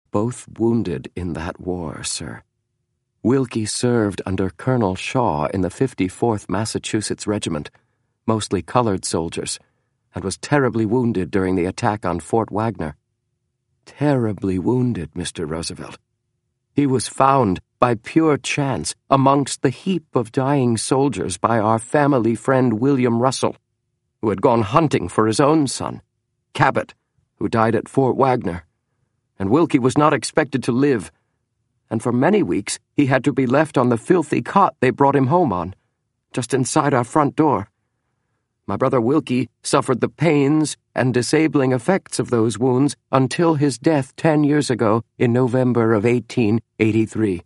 Both wounded in that war, sir. Wilkie served under Colonel Shaw in the 54th Massachusetts Regiment, mostly colored soldiers, and was terribly wounded during the attack on Fort Wagner. Terribly wounded, Mr. Roosevelt. He was found by pure chance amongst the heap of dying soldiers by our family friend William Russell, who had gone hunting for his own son, Cabot, who died at Fort Wagner. And Wilkie was not expected to live, and for many weeks he had to be left on the filthy cot they brought him home on, just inside our front door. My brother Wilkie suffered the pains and disabling effects of those wounds until his death 10 years ago in November of 1883.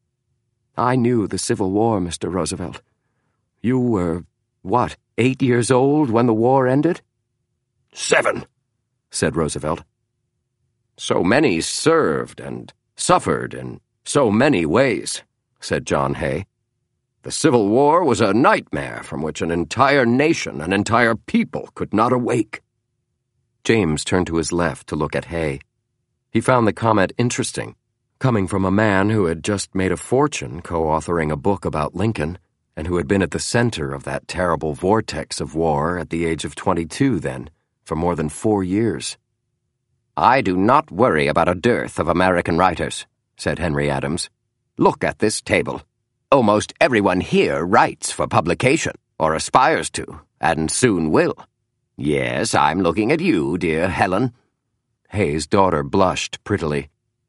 I knew the Civil War, Mr. Roosevelt. You were, 8 years old when the war ended? 7, said Roosevelt. So many served and suffered in so many ways, said John Hay. The Civil War was a nightmare from which an entire nation, an entire people could not awake. James turned to his left to look at Hay. He found the comment interesting, coming from a man who had just made a fortune co-authoring a book about Lincoln, and who had been at the center of that terrible vortex of war at the age of 22 then, for more than 4 years. I do not worry about a dearth of American writers, said Henry Adams. Look at this table. Almost everyone here writes for publication, or aspires to, and soon will. Yes, I'm looking at you, dear Helen. Hay's daughter blushed prettily.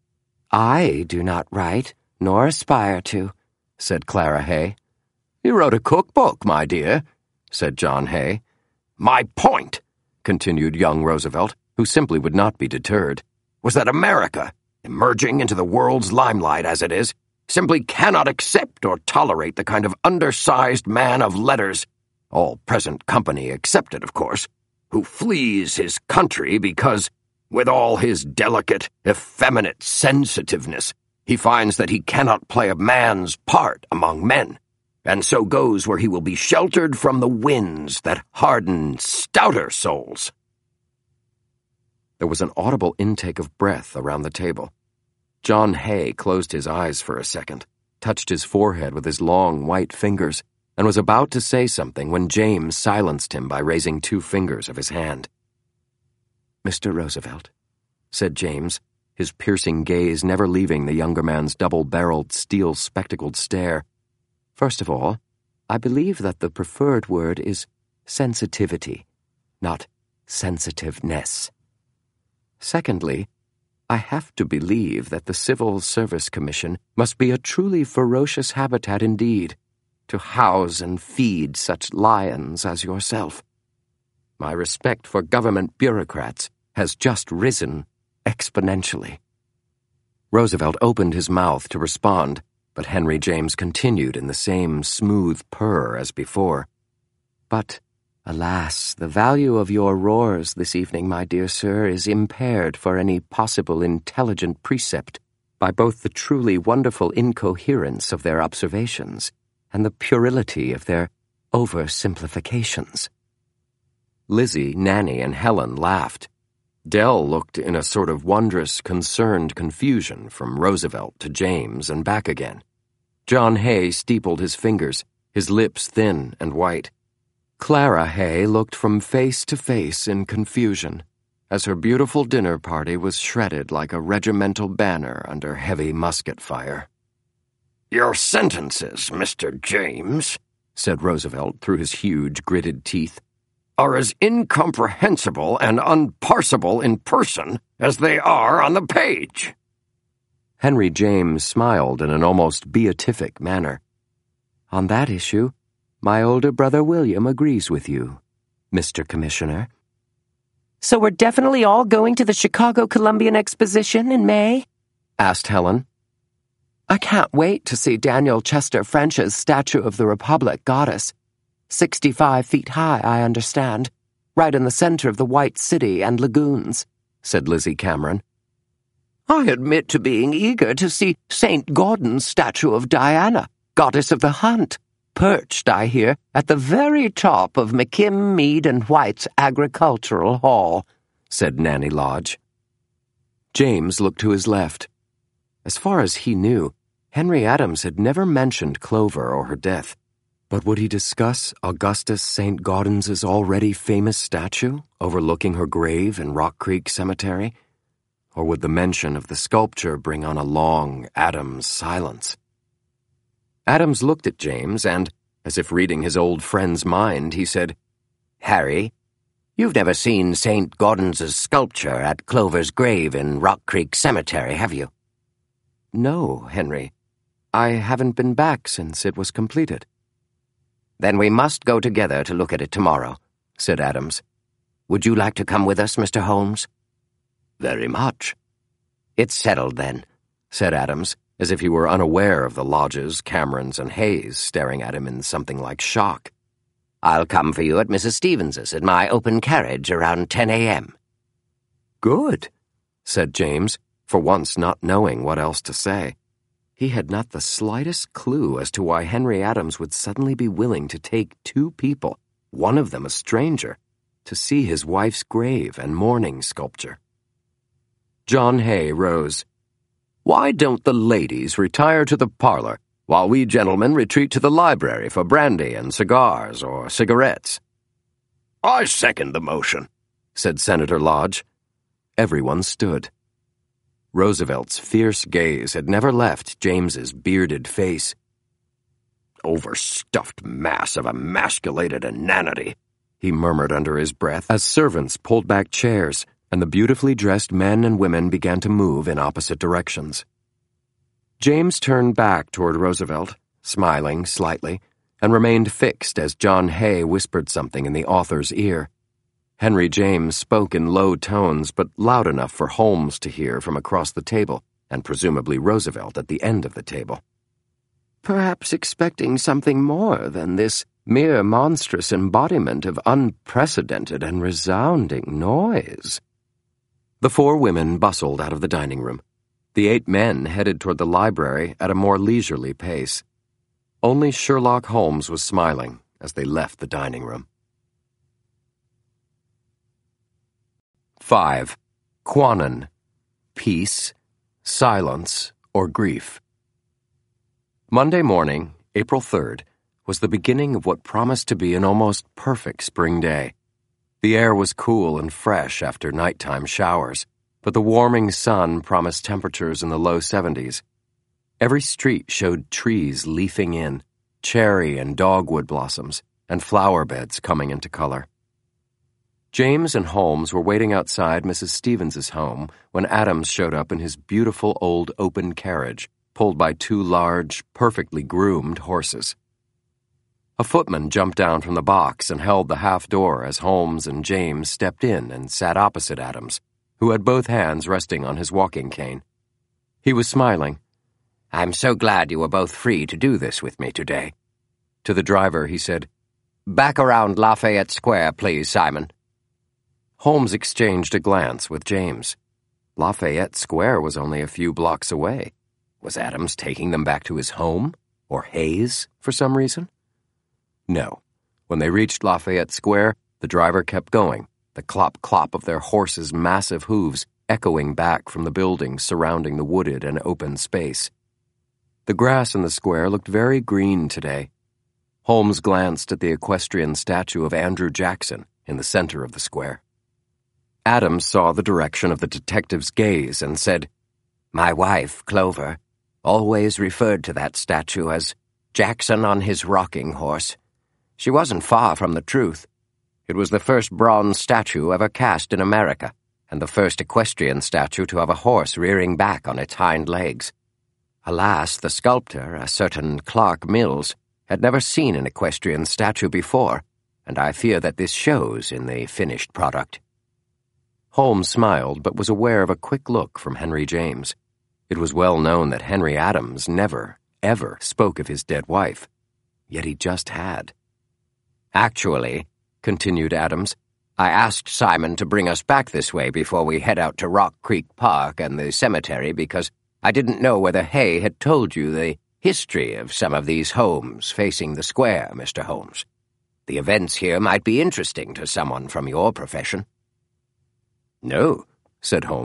I do not write, nor aspire to, said Clara Hay. You wrote a cookbook, my dear, said John Hay. My point, continued young Roosevelt, who simply would not be deterred, was that America, emerging into the world's limelight as it is, simply cannot accept or tolerate the kind of undersized man of letters, all present company excepted, of course, who flees his country because, with all his delicate, effeminate sensitiveness, he finds that he cannot play a man's part among men, and so goes where he will be sheltered from the winds that harden stouter souls. There was an audible intake of breath around the table. John Hay closed his eyes for a second, touched his forehead with his long white fingers, and was about to say something when James silenced him by raising 2 fingers of his hand. Mr. Roosevelt, said James, his piercing gaze never leaving the younger man's double-barreled, steel-spectacled stare. First of all, I believe that the preferred word is sensitivity, not sensitiveness. Secondly, I have to believe that the Civil Service Commission must be a truly ferocious habitat indeed, to house and feed such lions as yourself. My respect for government bureaucrats has just risen exponentially. Roosevelt opened his mouth to respond, but Henry James continued in the same smooth purr as before. But, alas, the value of your roars this evening, my dear sir, is impaired for any possible intelligent precept by both the truly wonderful incoherence of their observations and the puerility of their oversimplifications. Lizzie, Nanny, and Helen laughed. Dell looked in a sort of wondrous, concerned confusion from Roosevelt to James and back again. John Hay steepled his fingers, his lips thin and white. Clara Hay looked from face to face in confusion, as her beautiful dinner party was shredded like a regimental banner under heavy musket fire. Your sentences, Mr. James, said Roosevelt through his huge gritted teeth, are as incomprehensible and unparsable in person as they are on the page. Henry James smiled in an almost beatific manner. On that issue, my older brother William agrees with you, Mr. Commissioner. So we're definitely all going to the Chicago Columbian Exposition in May? Asked Helen. I can't wait to see Daniel Chester French's Statue of the Republic Goddess. 65 feet high, I understand, right in the center of the White City and lagoons, said Lizzie Cameron. I admit to being eager to see St. Gordon's statue of Diana, goddess of the hunt, perched, I hear, at the very top of McKim, Mead, and White's Agricultural Hall, said Nanny Lodge. James looked to his left. As far as he knew, Henry Adams had never mentioned Clover or her death. But would he discuss Augustus St. Gaudens's already famous statue overlooking her grave in Rock Creek Cemetery? Or would the mention of the sculpture bring on a long Adams silence? Adams looked at James and, as if reading his old friend's mind, he said, "Harry, you've never seen St. Gaudens's sculpture at Clover's grave in Rock Creek Cemetery, have you?" "No, Henry. I haven't been back since it was completed." "Then we must go together to look at it tomorrow," said Adams. "Would you like to come with us, Mr. Holmes?" "Very much." "It's settled, then," said Adams, as if he were unaware of the Lodges, Camerons, and Hayes staring at him in something like shock. "I'll come for you at Mrs. Stevens's in my open carriage around 10 a.m. "Good," said James, for once not knowing what else to say. He had not the slightest clue as to why Henry Adams would suddenly be willing to take two people, one of them a stranger, to see his wife's grave and mourning sculpture. John Hay rose. "Why don't the ladies retire to the parlor, while we gentlemen retreat to the library for brandy and cigars or cigarettes?" "I second the motion," said Senator Lodge. Everyone stood. Roosevelt's fierce gaze had never left James's bearded face. "Overstuffed mass of emasculated inanity," he murmured under his breath as servants pulled back chairs and the beautifully dressed men and women began to move in opposite directions. James turned back toward Roosevelt, smiling slightly, and remained fixed as John Hay whispered something in the author's ear. Henry James spoke in low tones, but loud enough for Holmes to hear from across the table, and presumably Roosevelt at the end of the table. "Perhaps expecting something more than this mere monstrous embodiment of unprecedented and resounding noise." The four women bustled out of the dining room. The 8 men headed toward the library at a more leisurely pace. Only Sherlock Holmes was smiling as they left the dining room. 5. Quanon. Peace, silence, or grief. Monday morning, April 3rd, was the beginning of what promised to be an almost perfect spring day. The air was cool and fresh after nighttime showers, but the warming sun promised temperatures in the low 70s. Every street showed trees leafing in, cherry and dogwood blossoms, and flower beds coming into color. James and Holmes were waiting outside Mrs. Stevens's home when Adams showed up in his beautiful old open carriage, pulled by 2 large, perfectly groomed horses. A footman jumped down from the box and held the half door as Holmes and James stepped in and sat opposite Adams, who had both hands resting on his walking cane. He was smiling. "I'm so glad you were both free to do this with me today." To the driver, he said, "Back around Lafayette Square, please, Simon." Holmes exchanged a glance with James. Lafayette Square was only a few blocks away. Was Adams taking them back to his home? Or Hayes, for some reason? No. When they reached Lafayette Square, the driver kept going, the clop-clop of their horses' massive hooves echoing back from the buildings surrounding the wooded and open space. The grass in the square looked very green today. Holmes glanced at the equestrian statue of Andrew Jackson in the center of the square. Adams saw the direction of the detective's gaze and said, "My wife, Clover, always referred to that statue as Jackson on his rocking horse. She wasn't far from the truth. It was the first bronze statue ever cast in America, and the first equestrian statue to have a horse rearing back on its hind legs. Alas, the sculptor, a certain Clark Mills, had never seen an equestrian statue before, and I fear that this shows in the finished product." Holmes smiled, but was aware of a quick look from Henry James. It was well known that Henry Adams never, ever spoke of his dead wife. Yet he just had. "Actually," continued Adams, "I asked Simon to bring us back this way before we head out to Rock Creek Park and the cemetery because I didn't know whether Hay had told you the history of some of these homes facing the square, Mr. Holmes. The events here might be interesting to someone from your profession." "No," said Holmes,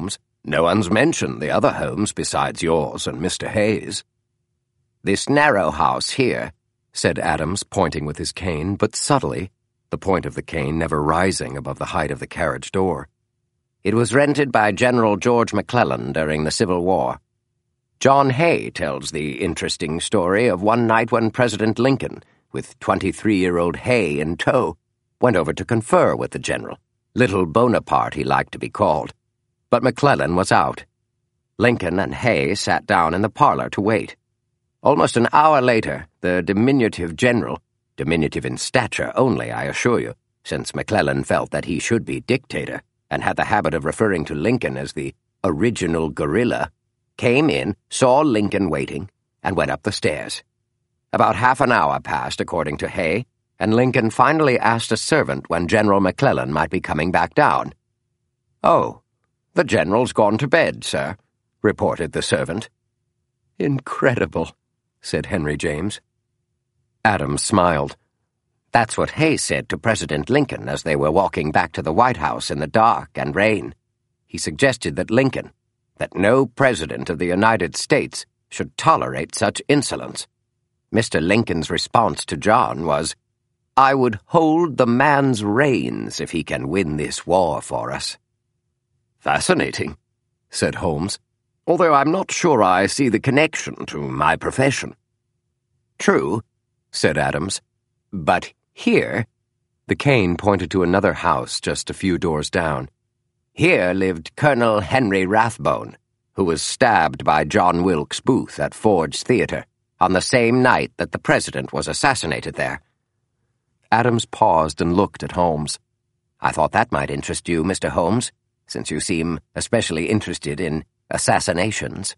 No one's mentioned the other homes besides yours and Mr. Hayes. This narrow house here, said Adams, pointing with his cane, but subtly, the point of the cane never rising above the height of the carriage door. It was rented by General George McClellan during the Civil War. John Hay tells the interesting story of one night when President Lincoln, with 23-year-old Hay in tow, went over to confer with the general. Little Bonaparte he liked to be called. But McClellan was out. Lincoln and Hay sat down in the parlor to wait. Almost an hour later, the diminutive general, diminutive in stature only, I assure you, since McClellan felt that he should be dictator, and had the habit of referring to Lincoln as the original guerrilla, came in, saw Lincoln waiting, and went up the stairs. About half an hour passed, according to Hay, and Lincoln finally asked a servant when General McClellan might be coming back down. "Oh, the general's gone to bed, sir," reported the servant. "Incredible," said Henry James. Adams smiled. That's what Hay said to President Lincoln as they were walking back to the White House in the dark and rain. He suggested that Lincoln, that no president of the United States should tolerate such insolence. Mr. Lincoln's response to John was, "I would hold the man's reins if he can win this war for us." "Fascinating," said Holmes, "although I'm not sure I see the connection to my profession." "True," said Adams, "but here—" The cane pointed to another house just a few doors down. "Here lived Colonel Henry Rathbone, who was stabbed by John Wilkes Booth at Ford's Theater on the same night that the president was assassinated there." Adams paused and looked at Holmes. "I thought that might interest you, Mr. Holmes, since you seem especially interested in assassinations."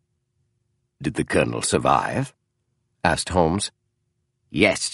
"Did the colonel survive?" asked Holmes. Yes,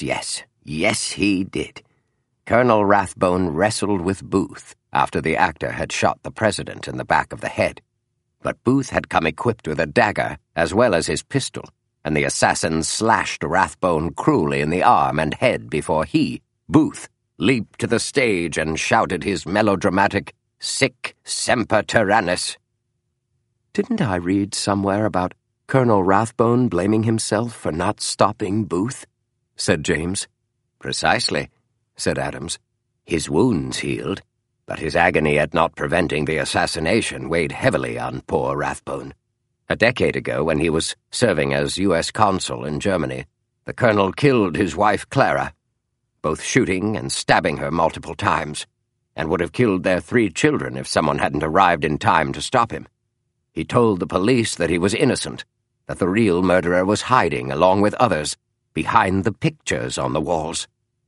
he did. Colonel Rathbone wrestled with Booth after the actor had shot the president in the back of the head. But Booth had come equipped with a dagger as well as his pistol, and the assassin slashed Rathbone cruelly in the arm and head before he, Booth, leaped to the stage and shouted his melodramatic, "Sic semper tyrannis." "Didn't I read somewhere about Colonel Rathbone blaming himself for not stopping Booth?" said James. "Precisely," said Adams. "His wounds healed, but his agony at not preventing the assassination weighed heavily on poor Rathbone. A decade ago, when he was serving as U.S. consul in Germany, the colonel killed his wife Clara, both shooting and stabbing her multiple times, and would have killed their 3 children if someone hadn't arrived in time to stop him. He told the police that he was innocent, that the real murderer was hiding, along with others, behind the pictures on the walls."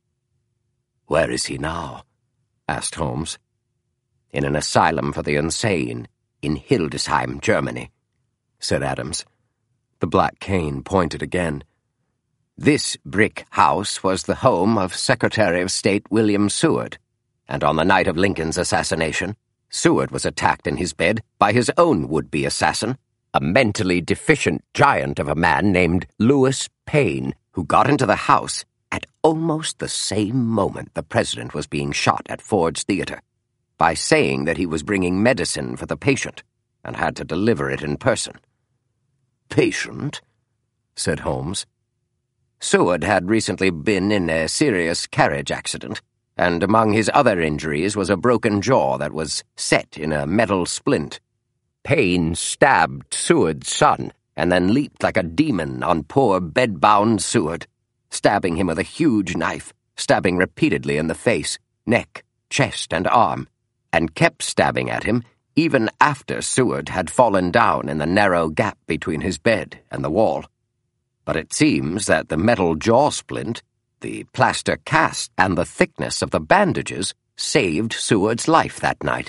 "Where is he now?" asked Holmes. "In an asylum for the insane in Hildesheim, Germany," said Adams. The black cane pointed again. "This brick house was the home of Secretary of State William Seward, and on the night of Lincoln's assassination, Seward was attacked in his bed by his own would-be assassin, a mentally deficient giant of a man named Lewis Payne, who got into the house at almost the same moment the president was being shot at Ford's Theater, by saying that he was bringing medicine for the patient and had to deliver it in person." "Patient?" said Holmes. "Seward had recently been in a serious carriage accident, and among his other injuries was a broken jaw that was set in a metal splint. Payne stabbed Seward's son and then leaped like a demon on poor bed-bound Seward, stabbing him with a huge knife, stabbing repeatedly in the face, neck, chest, and arm, and kept stabbing at him even after Seward had fallen down in the narrow gap between his bed and the wall. But it seems that the metal jaw splint, the plaster cast, and the thickness of the bandages saved Seward's life that night."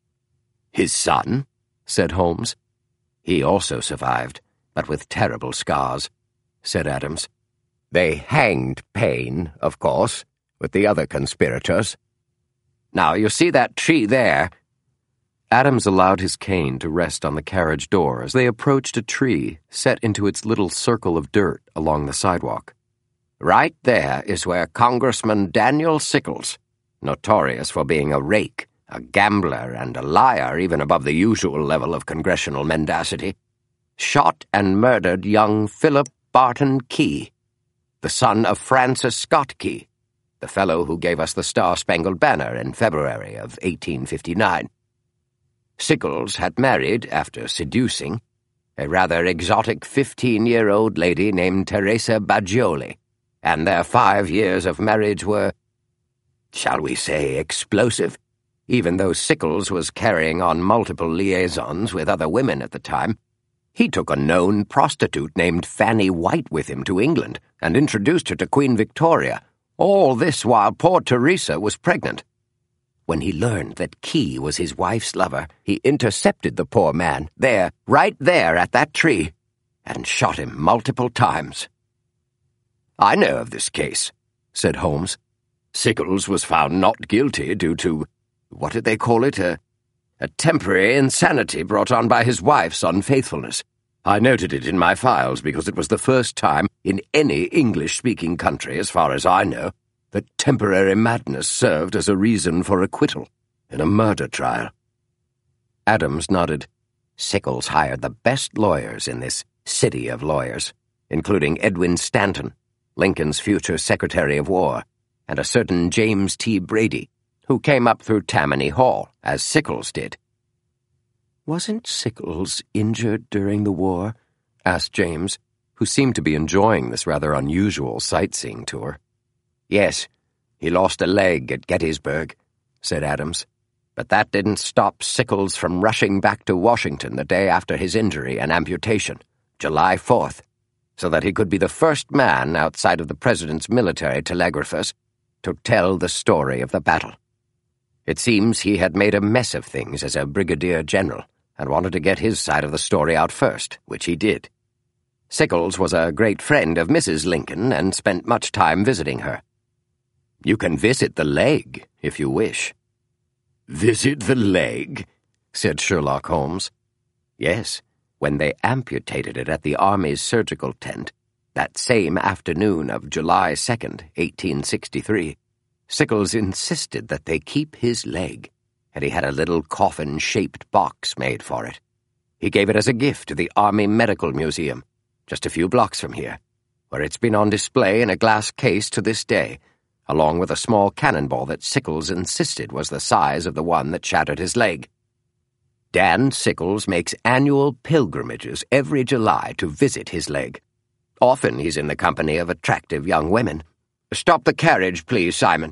"His son?" said Holmes. "He also survived, but with terrible scars," said Adams. "They hanged Payne, of course, with the other conspirators. Now, you see that tree there?" Adams allowed his cane to rest on the carriage door as they approached a tree set into its little circle of dirt along the sidewalk. "Right there is where Congressman Daniel Sickles, notorious for being a rake, a gambler and a liar even above the usual level of congressional mendacity, shot and murdered young Philip Barton Key, the son of Francis Scott Key, the fellow who gave us the Star-Spangled Banner in February of 1859. Sickles had married, after seducing, a rather exotic 15-year-old lady named Teresa Baggioli, and their 5 years of marriage were, shall we say, explosive, even though Sickles was carrying on multiple liaisons with other women at the time. He took a known prostitute named Fanny White with him to England and introduced her to Queen Victoria, all this while poor Teresa was pregnant. When he learned that Key was his wife's lover, he intercepted the poor man, right there at that tree, and shot him multiple times. "I know of this case," said Holmes. "Sickles was found not guilty due to, what did they call it, a temporary insanity brought on by his wife's unfaithfulness. I noted it in my files because it was the first time in any English-speaking country, as far as I know, that temporary madness served as a reason for acquittal in a murder trial." Adams nodded. Sickles hired the best lawyers in this city of lawyers, including Edwin Stanton, Lincoln's future Secretary of War, and a certain James T. Brady, who came up through Tammany Hall, as Sickles did. "Wasn't Sickles injured during the war?" asked James, who seemed to be enjoying this rather unusual sightseeing tour. "Yes, he lost a leg at Gettysburg," said Adams. "But that didn't stop Sickles from rushing back to Washington the day after his injury and amputation, July 4th, so that he could be the first man outside of the president's military telegraphers to tell the story of the battle. It seems he had made a mess of things as a brigadier general and wanted to get his side of the story out first, which he did. Sickles was a great friend of Mrs. Lincoln and spent much time visiting her. You can visit the leg, if you wish." "Visit the leg?" said Sherlock Holmes. "Yes, when they amputated it at the Army's surgical tent, that same afternoon of July 2nd, 1863, Sickles insisted that they keep his leg, and he had a little coffin-shaped box made for it. He gave it as a gift to the Army Medical Museum, just a few blocks from here, where it's been on display in a glass case to this day, along with a small cannonball that Sickles insisted was the size of the one that shattered his leg. Dan Sickles makes annual pilgrimages every July to visit his leg. Often he's in the company of attractive young women. Stop the carriage, please, Simon."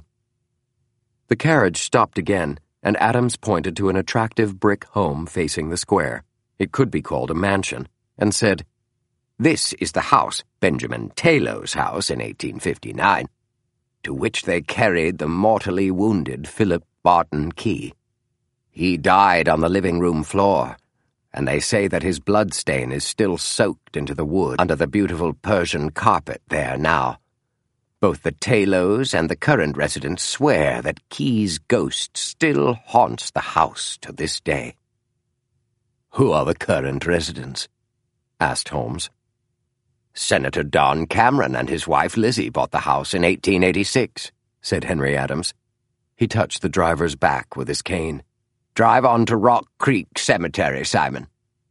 The carriage stopped again, and Adams pointed to an attractive brick home facing the square. It could be called a mansion, and said, "This is the house, Benjamin Taylor's house in 1859, to which they carried the mortally wounded Philip Barton Key. He died on the living room floor, and they say that his bloodstain is still soaked into the wood under the beautiful Persian carpet there now. Both the Taylors and the current residents swear that Key's ghost still haunts the house to this day." "Who are the current residents?" asked Holmes. "Senator Don Cameron and his wife Lizzie bought the house in 1886, said Henry Adams. He touched the driver's back with his cane. "Drive on to Rock Creek Cemetery, Simon."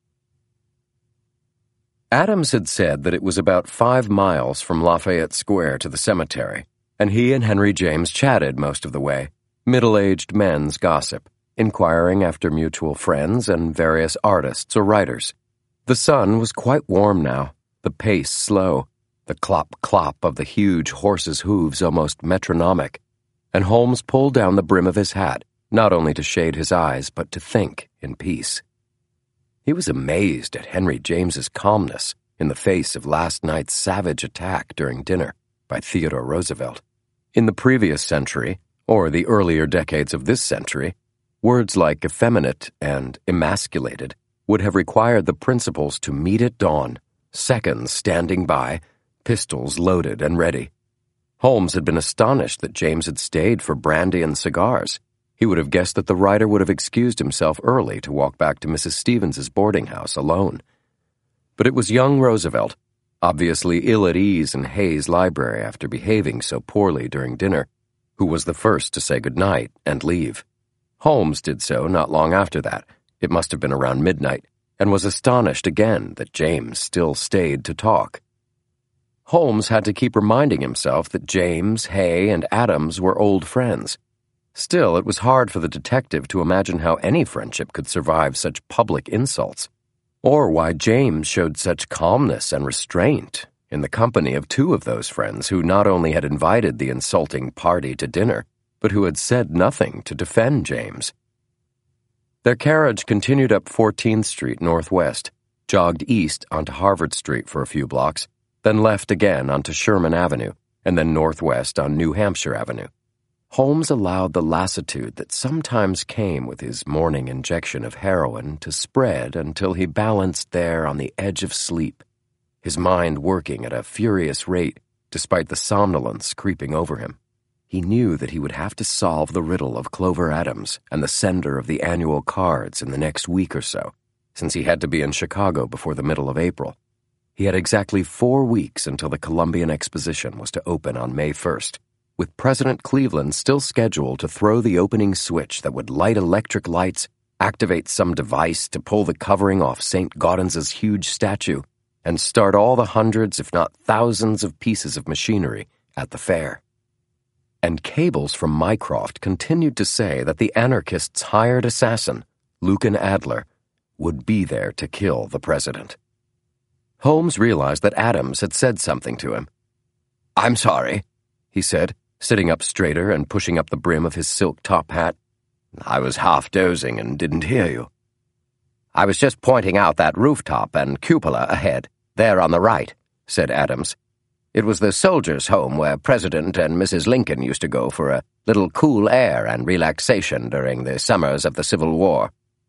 Adams had said that it was about 5 miles from Lafayette Square to the cemetery, and he and Henry James chatted most of the way, middle-aged men's gossip, inquiring after mutual friends and various artists or writers. The sun was quite warm now, the pace slow, the clop-clop of the huge horses' hooves almost metronomic, and Holmes pulled down the brim of his hat, not only to shade his eyes, but to think in peace. He was amazed at Henry James's calmness in the face of last night's savage attack during dinner by Theodore Roosevelt. In the previous century, or the earlier decades of this century, words like effeminate and emasculated would have required the principals to meet at dawn, seconds standing by, pistols loaded and ready. Holmes had been astonished that James had stayed for brandy and cigars. He would have guessed that the writer would have excused himself early to walk back to Mrs. Stevens's boarding house alone. But it was young Roosevelt, obviously ill at ease in Hay's library after behaving so poorly during dinner, who was the first to say good night and leave. Holmes did so not long after that. It must have been around midnight, and was astonished again that James still stayed to talk. Holmes had to keep reminding himself that James, Hay, and Adams were old friends. Still, it was hard for the detective to imagine how any friendship could survive such public insults, or why James showed such calmness and restraint in the company of two of those friends who not only had invited the insulting party to dinner, but who had said nothing to defend James. Their carriage continued up 14th Street Northwest, jogged east onto Harvard Street for a few blocks, then left again onto Sherman Avenue, and then northwest on New Hampshire Avenue. Holmes allowed the lassitude that sometimes came with his morning injection of heroin to spread until he balanced there on the edge of sleep, his mind working at a furious rate despite the somnolence creeping over him. He knew that he would have to solve the riddle of Clover Adams and the sender of the annual cards in the next week or so, since he had to be in Chicago before the middle of April. He had exactly 4 weeks until the Columbian Exposition was to open on May 1st, with President Cleveland still scheduled to throw the opening switch that would light electric lights, activate some device to pull the covering off St. Gaudens's huge statue, and start all the hundreds, if not thousands, of pieces of machinery at the fair. And cables from Mycroft continued to say that the anarchists' hired assassin, Lucan Adler, would be there to kill the president. Holmes realized that Adams had said something to him. "I'm sorry," he said, sitting up straighter and pushing up the brim of his silk top hat. "I was half dozing and didn't hear you." "I was just pointing out that rooftop and cupola ahead, there on the right," said Adams. "It was the soldiers' home where President and Mrs. Lincoln used to go for a little cool air and relaxation during the summers of the Civil War."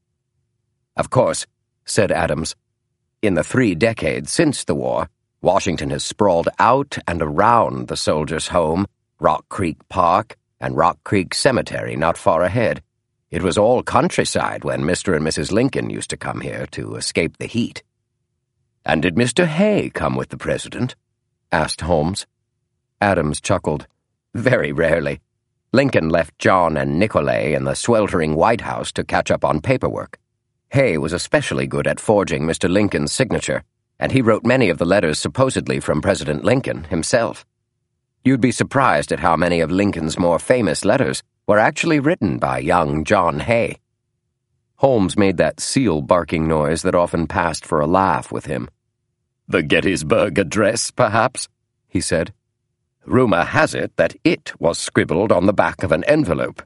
"Of course," said Adams, "in the 3 decades since the war, Washington has sprawled out and around the soldiers' home, Rock Creek Park, and Rock Creek Cemetery not far ahead. It was all countryside when Mr. and Mrs. Lincoln used to come here to escape the heat." "And did Mr. Hay come with the president?" asked Holmes. Adams chuckled. "Very rarely. Lincoln left John and Nicolay in the sweltering White House to catch up on paperwork. Hay was especially good at forging Mr. Lincoln's signature, and he wrote many of the letters supposedly from President Lincoln himself. You'd be surprised at how many of Lincoln's more famous letters were actually written by young John Hay." Holmes made that seal-barking noise that often passed for a laugh with him. "The Gettysburg Address, perhaps?" he said. "Rumor has it that it was scribbled on the back of an envelope."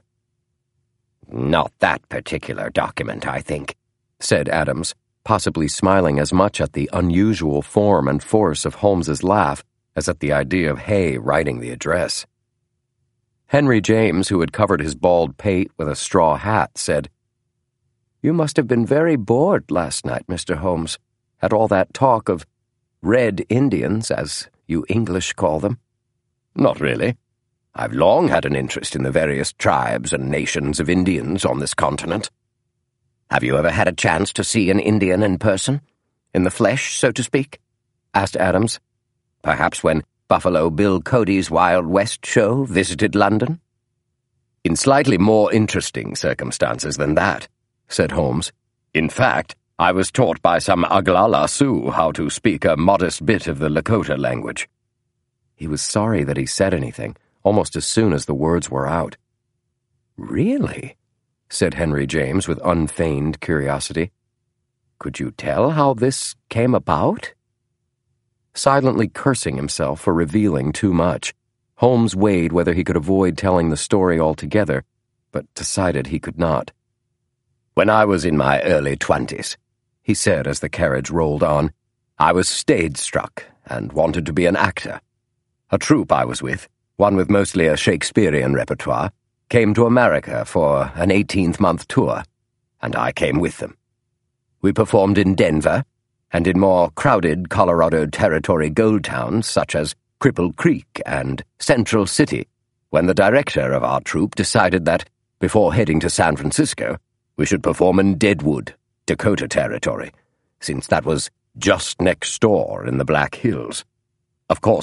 "Not that particular document, I think," said Adams, possibly smiling as much at the unusual form and force of Holmes's laugh as at the idea of Hay writing the address. Henry James, who had covered his bald pate with a straw hat, said, "You must have been very bored last night, Mr. Holmes, at all that talk of Red Indians, as you English call them." "Not really. I've long had an interest in the various tribes and nations of Indians on this continent." "Have you ever had a chance to see an Indian in person? In the flesh, so to speak?" asked Adams. "Perhaps when Buffalo Bill Cody's Wild West show visited London?" "In slightly more interesting circumstances than that," said Holmes. "In fact, I was taught by some Aglala Sioux how to speak a modest bit of the Lakota language." He was sorry that he said anything, almost as soon as the words were out. "Really?" said Henry James with unfeigned curiosity. "Could you tell how this came about?" Silently cursing himself for revealing too much, Holmes weighed whether he could avoid telling the story altogether, but decided he could not. "When I was in my early 20s, he said as the carriage rolled on, "I was stage-struck and wanted to be an actor. A troupe I was with, one with mostly a Shakespearean repertoire, came to America for an 18th-month tour, and I came with them. We performed in Denver, and in more crowded Colorado Territory gold towns such as Cripple Creek and Central City, when the director of our troupe decided that, before heading to San Francisco, we should perform in Deadwood, Dakota Territory, since that was just next door in the Black Hills. Of course,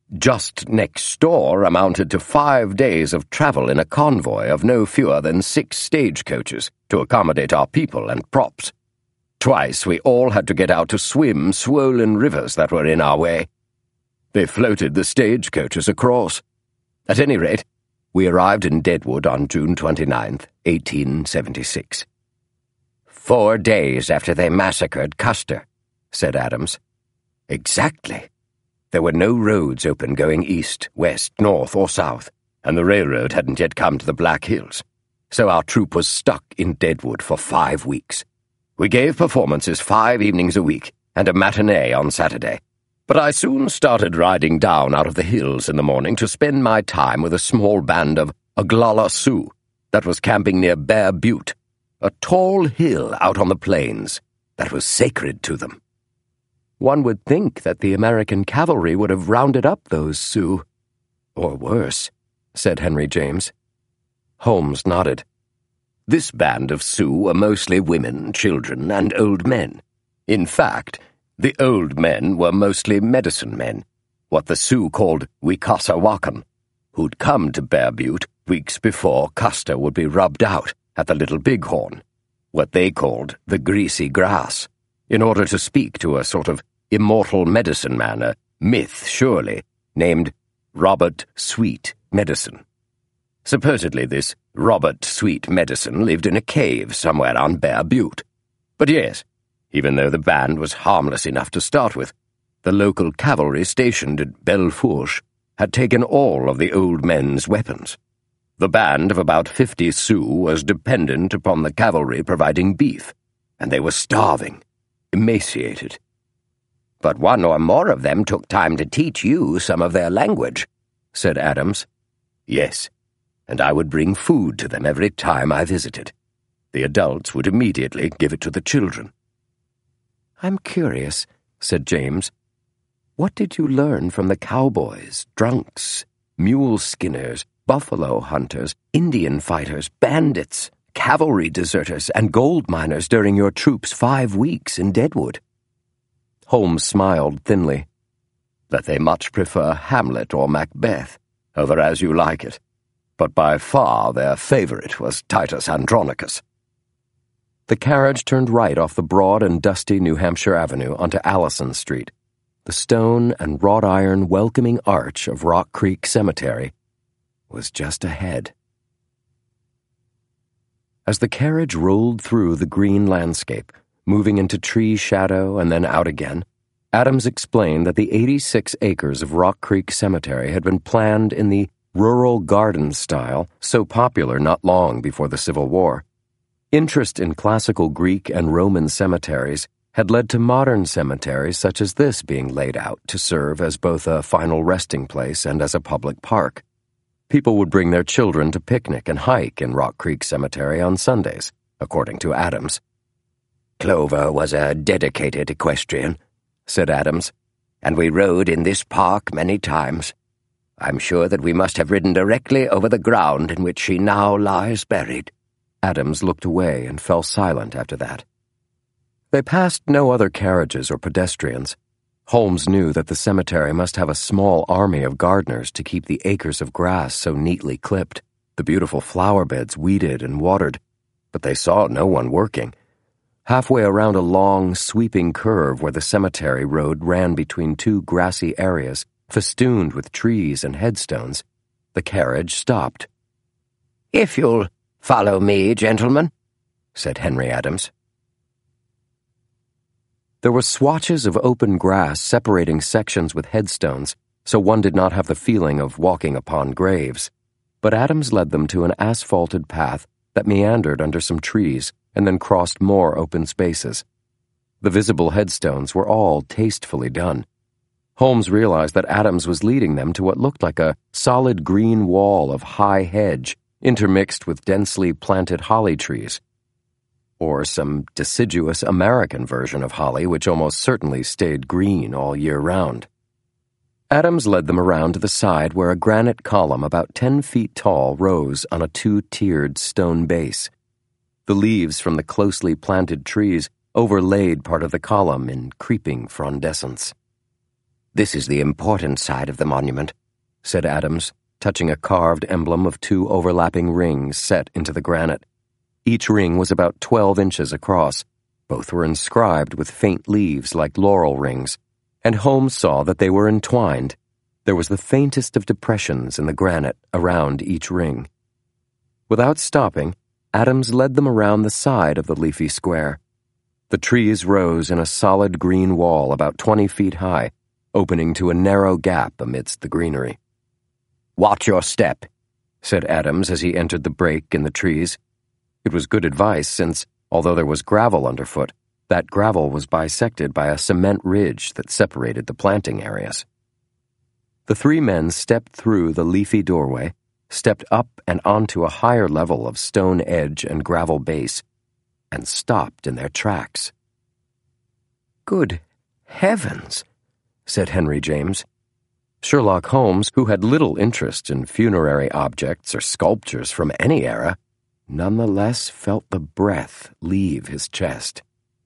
just next door amounted to 5 days of travel in a convoy of no fewer than 6 stagecoaches to accommodate our people and props. Twice we all had to get out to swim swollen rivers that were in our way. They floated the stagecoaches across. At any rate, we arrived in Deadwood on June 29th, 1876. 4 days after they massacred Custer, said Adams. Exactly. There were no roads open going east, west, north, or south, and the railroad hadn't yet come to the Black Hills, so our troop was stuck in Deadwood for 5 weeks. We gave performances 5 evenings a week and a matinee on Saturday, but I soon started riding down out of the hills in the morning to spend my time with a small band of Oglala Sioux that was camping near Bear Butte, a tall hill out on the plains that was sacred to them. One would think that the American cavalry would have rounded up those Sioux. Or worse, said Henry James. Holmes nodded. This band of Sioux were mostly women, children, and old men. In fact, the old men were mostly medicine men, what the Sioux called Wicassawakan, who'd come to Bear Butte weeks before Custer would be rubbed out at the Little Bighorn, what they called the Greasy Grass, in order to speak to a sort of immortal medicine man, a myth surely, named Robert Sweet Medicine. Supposedly this Robert Sweet Medicine lived in a cave somewhere on Bear Butte. But yes, even though the band was harmless enough to start with, the local cavalry stationed at Belle Fourche had taken all of the old men's weapons. The band of about 50 Sioux was dependent upon the cavalry providing beef, and they were starving, emaciated. But one or more of them took time to teach you some of their language, said Adams. Yes, and I would bring food to them every time I visited. The adults would immediately give it to the children. I'm curious, said James. What did you learn from the cowboys, drunks, mule skinners, buffalo hunters, Indian fighters, bandits, cavalry deserters, and gold miners during your troop's 5 weeks in Deadwood? Holmes smiled thinly. That they much prefer Hamlet or Macbeth over As You Like It, but by far their favorite was Titus Andronicus. The carriage turned right off the broad and dusty New Hampshire Avenue onto Allison Street. The stone and wrought iron welcoming arch of Rock Creek Cemetery was just ahead. As the carriage rolled through the green landscape, moving into tree shadow and then out again, Adams explained that the 86 acres of Rock Creek Cemetery had been planned in the rural garden style so popular not long before the Civil War. Interest in classical Greek and Roman cemeteries had led to modern cemeteries such as this being laid out to serve as both a final resting place and as a public park. People would bring their children to picnic and hike in Rock Creek Cemetery on Sundays, according to Adams. Clover was a dedicated equestrian, said Adams, and we rode in this park many times. I'm sure that we must have ridden directly over the ground in which she now lies buried. Adams looked away and fell silent after that. They passed no other carriages or pedestrians. Holmes knew that the cemetery must have a small army of gardeners to keep the acres of grass so neatly clipped, the beautiful flower beds weeded and watered, but they saw no one working. Halfway around a long, sweeping curve where the cemetery road ran between 2 grassy areas, festooned with trees and headstones, the carriage stopped. "If you'll follow me, gentlemen," said Henry Adams. There were swatches of open grass separating sections with headstones, so one did not have the feeling of walking upon graves. But Adams led them to an asphalted path that meandered under some trees and then crossed more open spaces. The visible headstones were all tastefully done. Holmes realized that Adams was leading them to what looked like a solid green wall of high hedge intermixed with densely planted holly trees, or some deciduous American version of holly which almost certainly stayed green all year round. Adams led them around to the side where a granite column about 10 feet tall rose on a 2-tiered stone base. The leaves from the closely planted trees overlaid part of the column in creeping frondescence. "This is the important side of the monument," said Adams, touching a carved emblem of 2 overlapping rings set into the granite. Each ring was about 12 inches across. Both were inscribed with faint leaves like laurel rings, and Holmes saw that they were entwined. There was the faintest of depressions in the granite around each ring. Without stopping, Adams led them around the side of the leafy square. The trees rose in a solid green wall about 20 feet high, opening to a narrow gap amidst the greenery. "Watch your step," said Adams as he entered the break in the trees. It was good advice since, although there was gravel underfoot, that gravel was bisected by a cement ridge that separated the planting areas. The 3 men stepped through the leafy doorway, stepped up and onto a higher level of stone edge and gravel base, and stopped in their tracks. "Good heavens," said Henry James. Sherlock Holmes, who had little interest in funerary objects or sculptures from any era, nonetheless felt the breath leave his chest.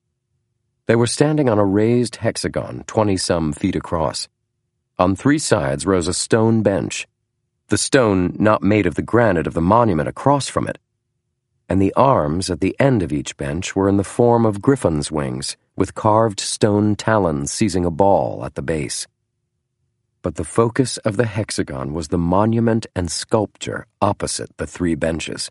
They were standing on a raised hexagon 20-some feet across. On 3 sides rose a stone bench, the stone not made of the granite of the monument across from it, and the arms at the end of each bench were in the form of griffins' wings, with carved stone talons seizing a ball at the base. But the focus of the hexagon was the monument and sculpture opposite the 3 benches.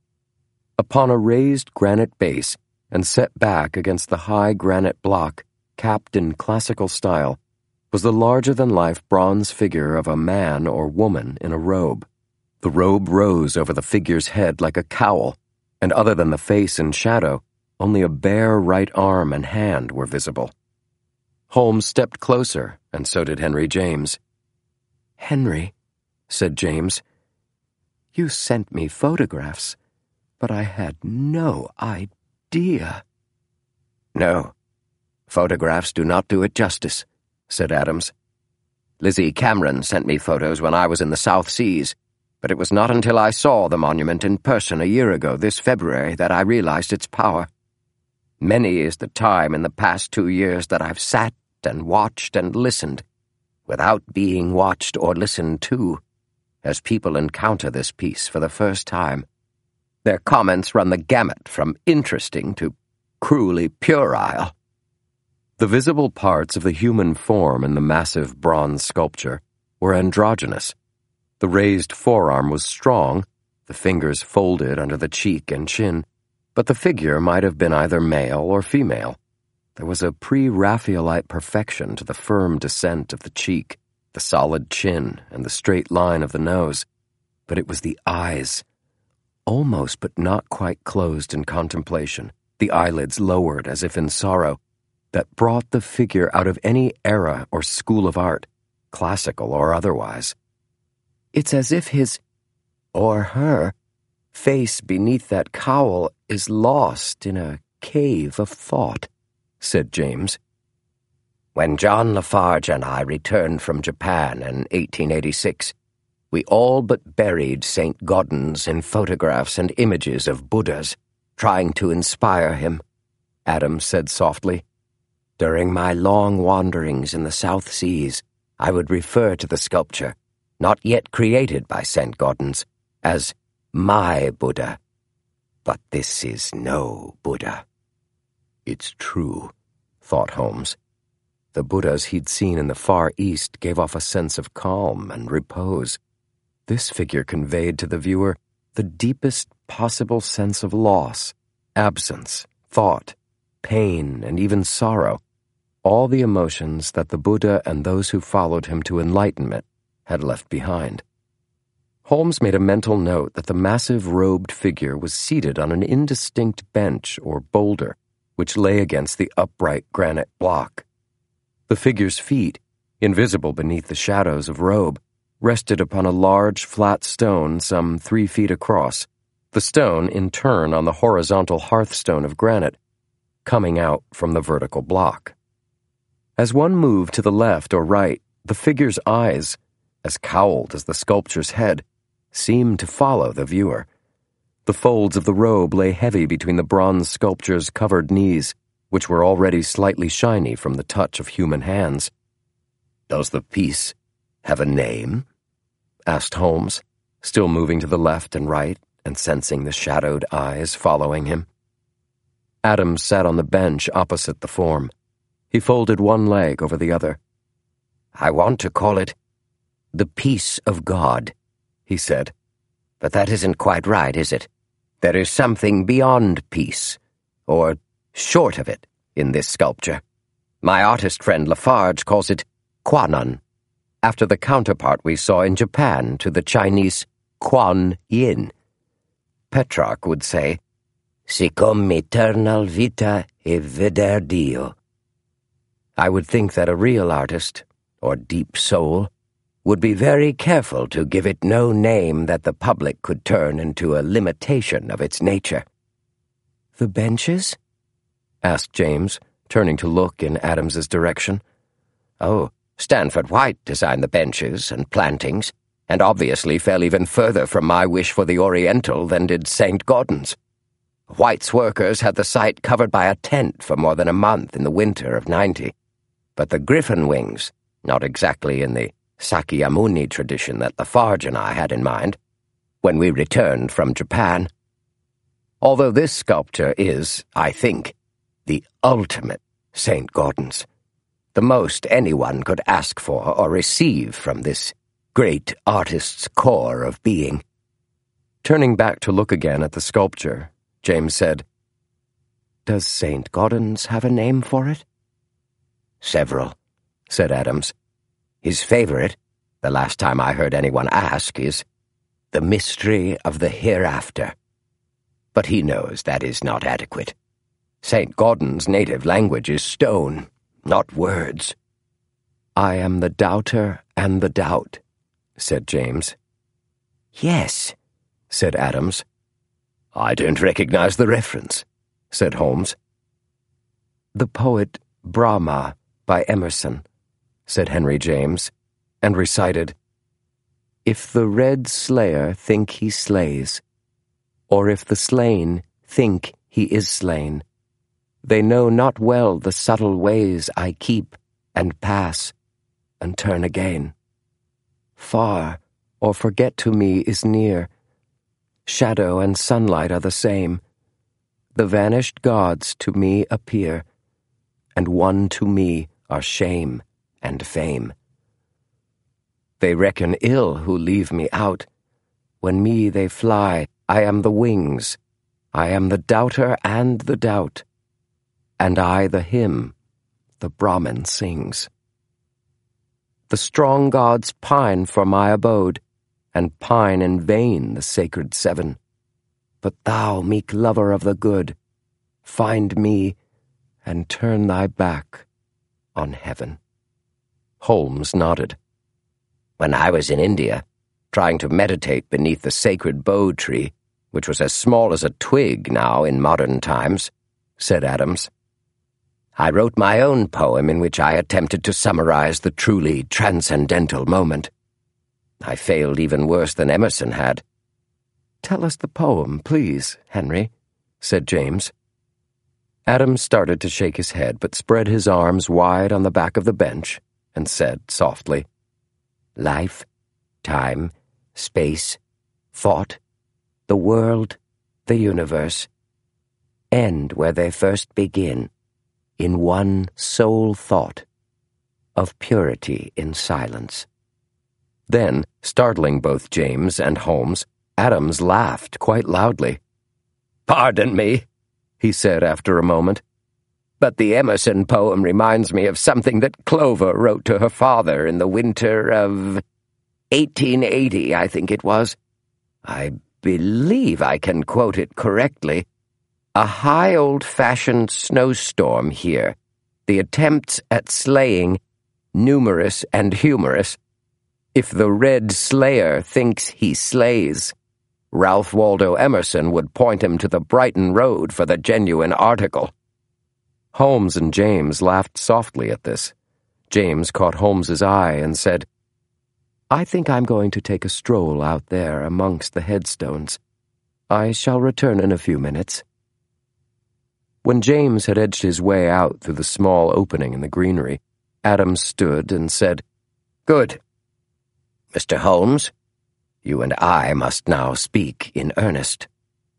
Upon a raised granite base and set back against the high granite block, capped in classical style, was the larger-than-life bronze figure of a man or woman in a robe. The robe rose over the figure's head like a cowl, and other than the face in shadow, only a bare right arm and hand were visible. Holmes stepped closer, and so did Henry James. "Henry," said James, "you sent me photographs, but I had no idea." "No, photographs do not do it justice," said Adams. "Lizzie Cameron sent me photos when I was in the South Seas, but it was not until I saw the monument in person a year ago this February that I realized its power. Many is the time in the past 2 years that I've sat and watched and listened, without being watched or listened to, as people encounter this piece for the first time. Their comments run the gamut from interesting to cruelly puerile." The visible parts of the human form in the massive bronze sculpture were androgynous. The raised forearm was strong, the fingers folded under the cheek and chin, but the figure might have been either male or female. There was a pre-Raphaelite perfection to the firm descent of the cheek, the solid chin, and the straight line of the nose, but it was the eyes, almost but not quite closed in contemplation, the eyelids lowered as if in sorrow, that brought the figure out of any era or school of art, classical or otherwise. It's as if his, or her, face beneath that cowl is lost in a cave of thought, said James. When John Lafarge and I returned from Japan in 1886, we all but buried St. Gaudens in photographs and images of Buddhas, trying to inspire him, Adams said softly. During my long wanderings in the South Seas, I would refer to the sculpture, not yet created by St. Gaudens, as my Buddha. But this is no Buddha. It's true, thought Holmes. The Buddhas he'd seen in the Far East gave off a sense of calm and repose. This figure conveyed to the viewer the deepest possible sense of loss, absence, thought, pain, and even sorrow, all the emotions that the Buddha and those who followed him to enlightenment had left behind. Holmes made a mental note that the massive robed figure was seated on an indistinct bench or boulder which lay against the upright granite block. The figure's feet, invisible beneath the shadows of robe, rested upon a large flat stone some 3 feet across, the stone in turn on the horizontal hearthstone of granite, coming out from the vertical block. As one moved to the left or right, the figure's eyes, as cowled as the sculpture's head, seemed to follow the viewer. The folds of the robe lay heavy between the bronze sculpture's covered knees, which were already slightly shiny from the touch of human hands. "Does the piece have a name?" asked Holmes, still moving to the left and right and sensing the shadowed eyes following him. Adams sat on the bench opposite the form. He folded one leg over the other. "I want to call it the peace of God," he said. "But that isn't quite right, is it? There is something beyond peace, or short of it, in this sculpture. My artist friend Lafarge calls it Kwanon, after the counterpart we saw in Japan to the Chinese Kuan Yin. Petrarch would say, Sicum eternal vita e veder Dio. I would think that a real artist, or deep soul, would be very careful to give it no name that the public could turn into a limitation of its nature." "The benches?" asked James, turning to look in Adams's direction. "Oh, Stanford White designed the benches and plantings, and obviously fell even further from my wish for the Oriental than did St. Gaudens. White's workers had the site covered by a tent for more than a month in the winter of '90, but the griffin wings, not exactly in the Sakyamuni tradition that Lafarge and I had in mind, when we returned from Japan. Although this sculpture is, I think, the ultimate St. Gaudens, the most anyone could ask for or receive from this great artist's core of being." Turning back to look again at the sculpture, James said, "Does St. Gaudens have a name for it?" "Several," said Adams. "His favorite, the last time I heard anyone ask, is the mystery of the hereafter. But he knows that is not adequate. St. Gaudens' native language is stone, not words." "I am the doubter and the doubt," said James. "Yes," said Adams. "I don't recognize the reference," said Holmes. "The poet Brahma by Emerson," said Henry James, and recited, "If the red slayer think he slays, or if the slain think he is slain, they know not well the subtle ways I keep and pass and turn again. Far or forget to me is near. Shadow and sunlight are the same. The vanished gods to me appear, and one to me are shame and fame. They reckon ill who leave me out. When me they fly, I am the wings. I am the doubter and the doubt. And I the hymn the Brahmin sings. The strong gods pine for my abode, and pine in vain the sacred seven. But thou, meek lover of the good, find me and turn thy back on heaven." Holmes nodded. "When I was in India, trying to meditate beneath the sacred Bo tree, which was as small as a twig now in modern times," said Adams, "I wrote my own poem in which I attempted to summarize the truly transcendental moment. I failed even worse than Emerson had." "Tell us the poem, please, Henry," said James. Adams started to shake his head, but spread his arms wide on the back of the bench and said softly, "Life, time, space, thought, the world, the universe, end where they first begin, in one sole thought, of purity in silence." Then, startling both James and Holmes, Adams laughed quite loudly. "Pardon me," he said after a moment, "but the Emerson poem reminds me of something that Clover wrote to her father in the winter of 1880, I think it was. I believe I can quote it correctly. A high old-fashioned snowstorm here, the attempts at slaying numerous and humorous. If the red slayer thinks he slays, Ralph Waldo Emerson would point him to the Brighton Road for the genuine article." Holmes and James laughed softly at this. James caught Holmes's eye and said, "I think I'm going to take a stroll out there amongst the headstones. I shall return in a few minutes." When James had edged his way out through the small opening in the greenery, Adams stood and said, Good. Mr. Holmes, you and I must now speak in earnest.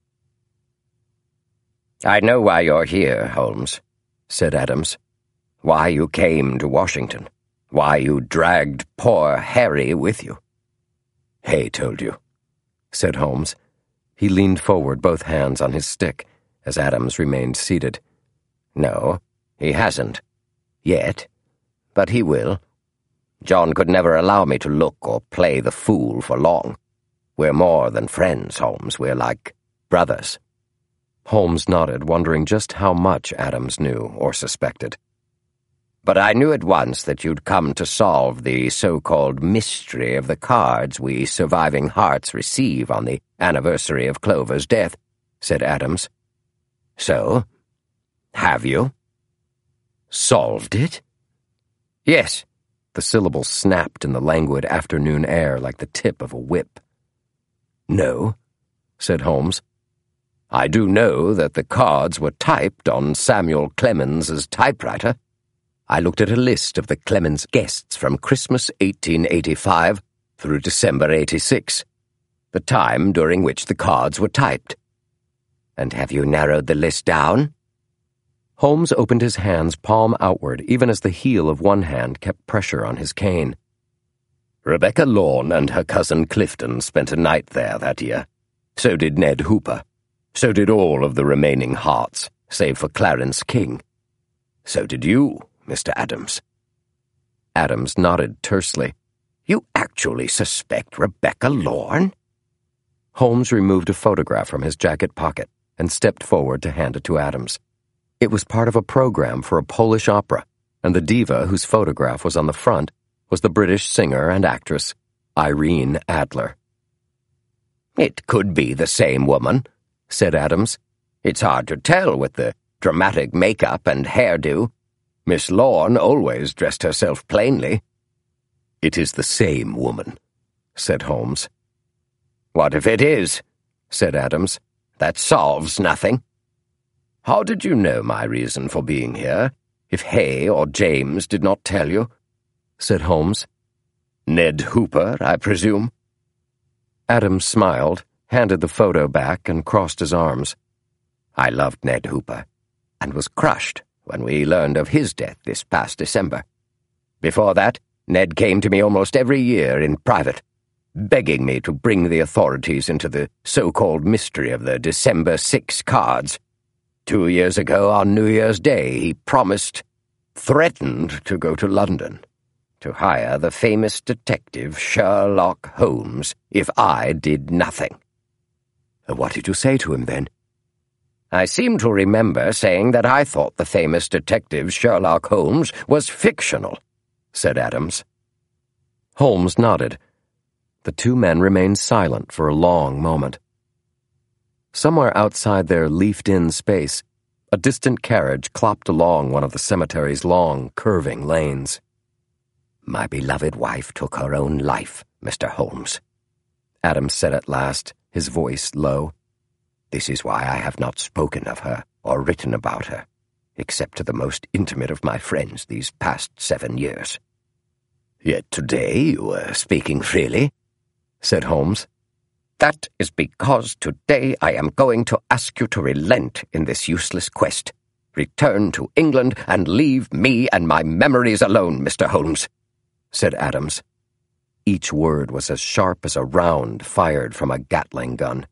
I know why you're here, Holmes, said Adams. Why you came to Washington. Why you dragged poor Harry with you. Hay told you, said Holmes. He leaned forward, both hands on his stick, as Adams remained seated. No, he hasn't. Yet. But he will. John could never allow me to look or play the fool for long. We're more than friends, Holmes. We're like brothers. Holmes nodded, wondering just how much Adams knew or suspected. But I knew at once that you'd come to solve the so-called mystery of the cards we surviving hearts receive on the anniversary of Clover's death, said Adams. So, have you? Solved it? Yes. The syllables snapped in the languid afternoon air like the tip of a whip. No, said Holmes. I do know that the cards were typed on Samuel Clemens's typewriter. I looked at a list of the Clemens guests from Christmas 1885 through December 86, the time during which the cards were typed. And have you narrowed the list down? Holmes opened his hands palm outward, even as the heel of one hand kept pressure on his cane. Rebecca Lorne and her cousin Clifton spent a night there that year. So did Ned Hooper. So did all of the remaining Harts, save for Clarence King. So did you, Mr. Adams. Adams nodded tersely. You actually suspect Rebecca Lorne? Holmes removed a photograph from his jacket pocket and stepped forward to hand it to Adams. It was part of a program for a Polish opera, and the diva whose photograph was on the front was the British singer and actress Irene Adler. It could be the same woman, said Adams. It's hard to tell with the dramatic makeup and hairdo. Miss Lorne always dressed herself plainly. It is the same woman, said Holmes. What if it is? Said Adams. That solves nothing. How did you know my reason for being here, if Hay or James did not tell you? Said Holmes. Ned Hooper, I presume? Adams smiled, handed the photo back, and crossed his arms. I loved Ned Hooper, and was crushed when we learned of his death this past December. Before that, Ned came to me almost every year in private, begging me to bring the authorities into the so-called mystery of the December 6 cards. 2 years ago, on New Year's Day, he threatened to go to London, to hire the famous detective Sherlock Holmes if I did nothing. What did you say to him, then? I seem to remember saying that I thought the famous detective Sherlock Holmes was fictional, said Adams. Holmes nodded. The two men remained silent for a long moment. Somewhere outside their leafed-in space, a distant carriage clopped along one of the cemetery's long, curving lanes. My beloved wife took her own life, Mr. Holmes, Adams said at last, his voice low. This is why I have not spoken of her or written about her, except to the most intimate of my friends these past 7 years. Yet today you were speaking freely, said Holmes. That is because today I am going to ask you to relent in this useless quest. Return to England and leave me and my memories alone, Mr. Holmes, said Adams. Each word was as sharp as a round fired from a Gatling gun.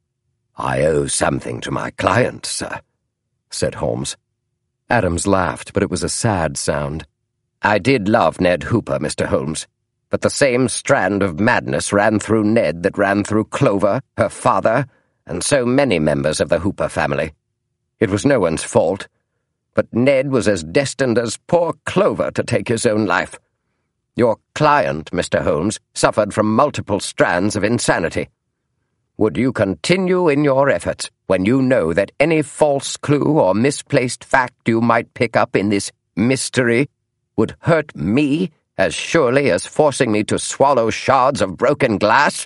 I owe something to my client, sir, said Holmes. Adams laughed, but it was a sad sound. I did love Ned Hooper, Mr. Holmes. But the same strand of madness ran through Ned that ran through Clover, her father, and so many members of the Hooper family. It was no one's fault, but Ned was as destined as poor Clover to take his own life. Your client, Mr. Holmes, suffered from multiple strands of insanity. Would you continue in your efforts when you know that any false clue or misplaced fact you might pick up in this mystery would hurt me as surely as forcing me to swallow shards of broken glass?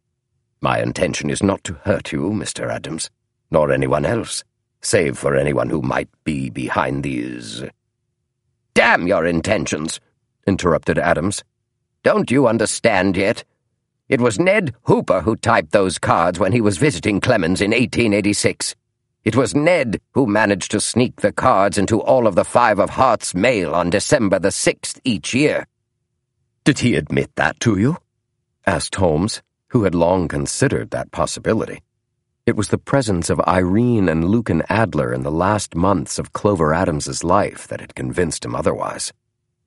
My intention is not to hurt you, Mr. Adams, nor anyone else, save for anyone who might be behind these— Damn your intentions, interrupted Adams. Don't you understand yet? It was Ned Hooper who typed those cards when he was visiting Clemens in 1886. It was Ned who managed to sneak the cards into all of the Five of Hearts mail on December the 6th each year. Did he admit that to you? Asked Holmes, who had long considered that possibility. It was the presence of Irene and Lucan Adler in the last months of Clover Adams's life that had convinced him otherwise.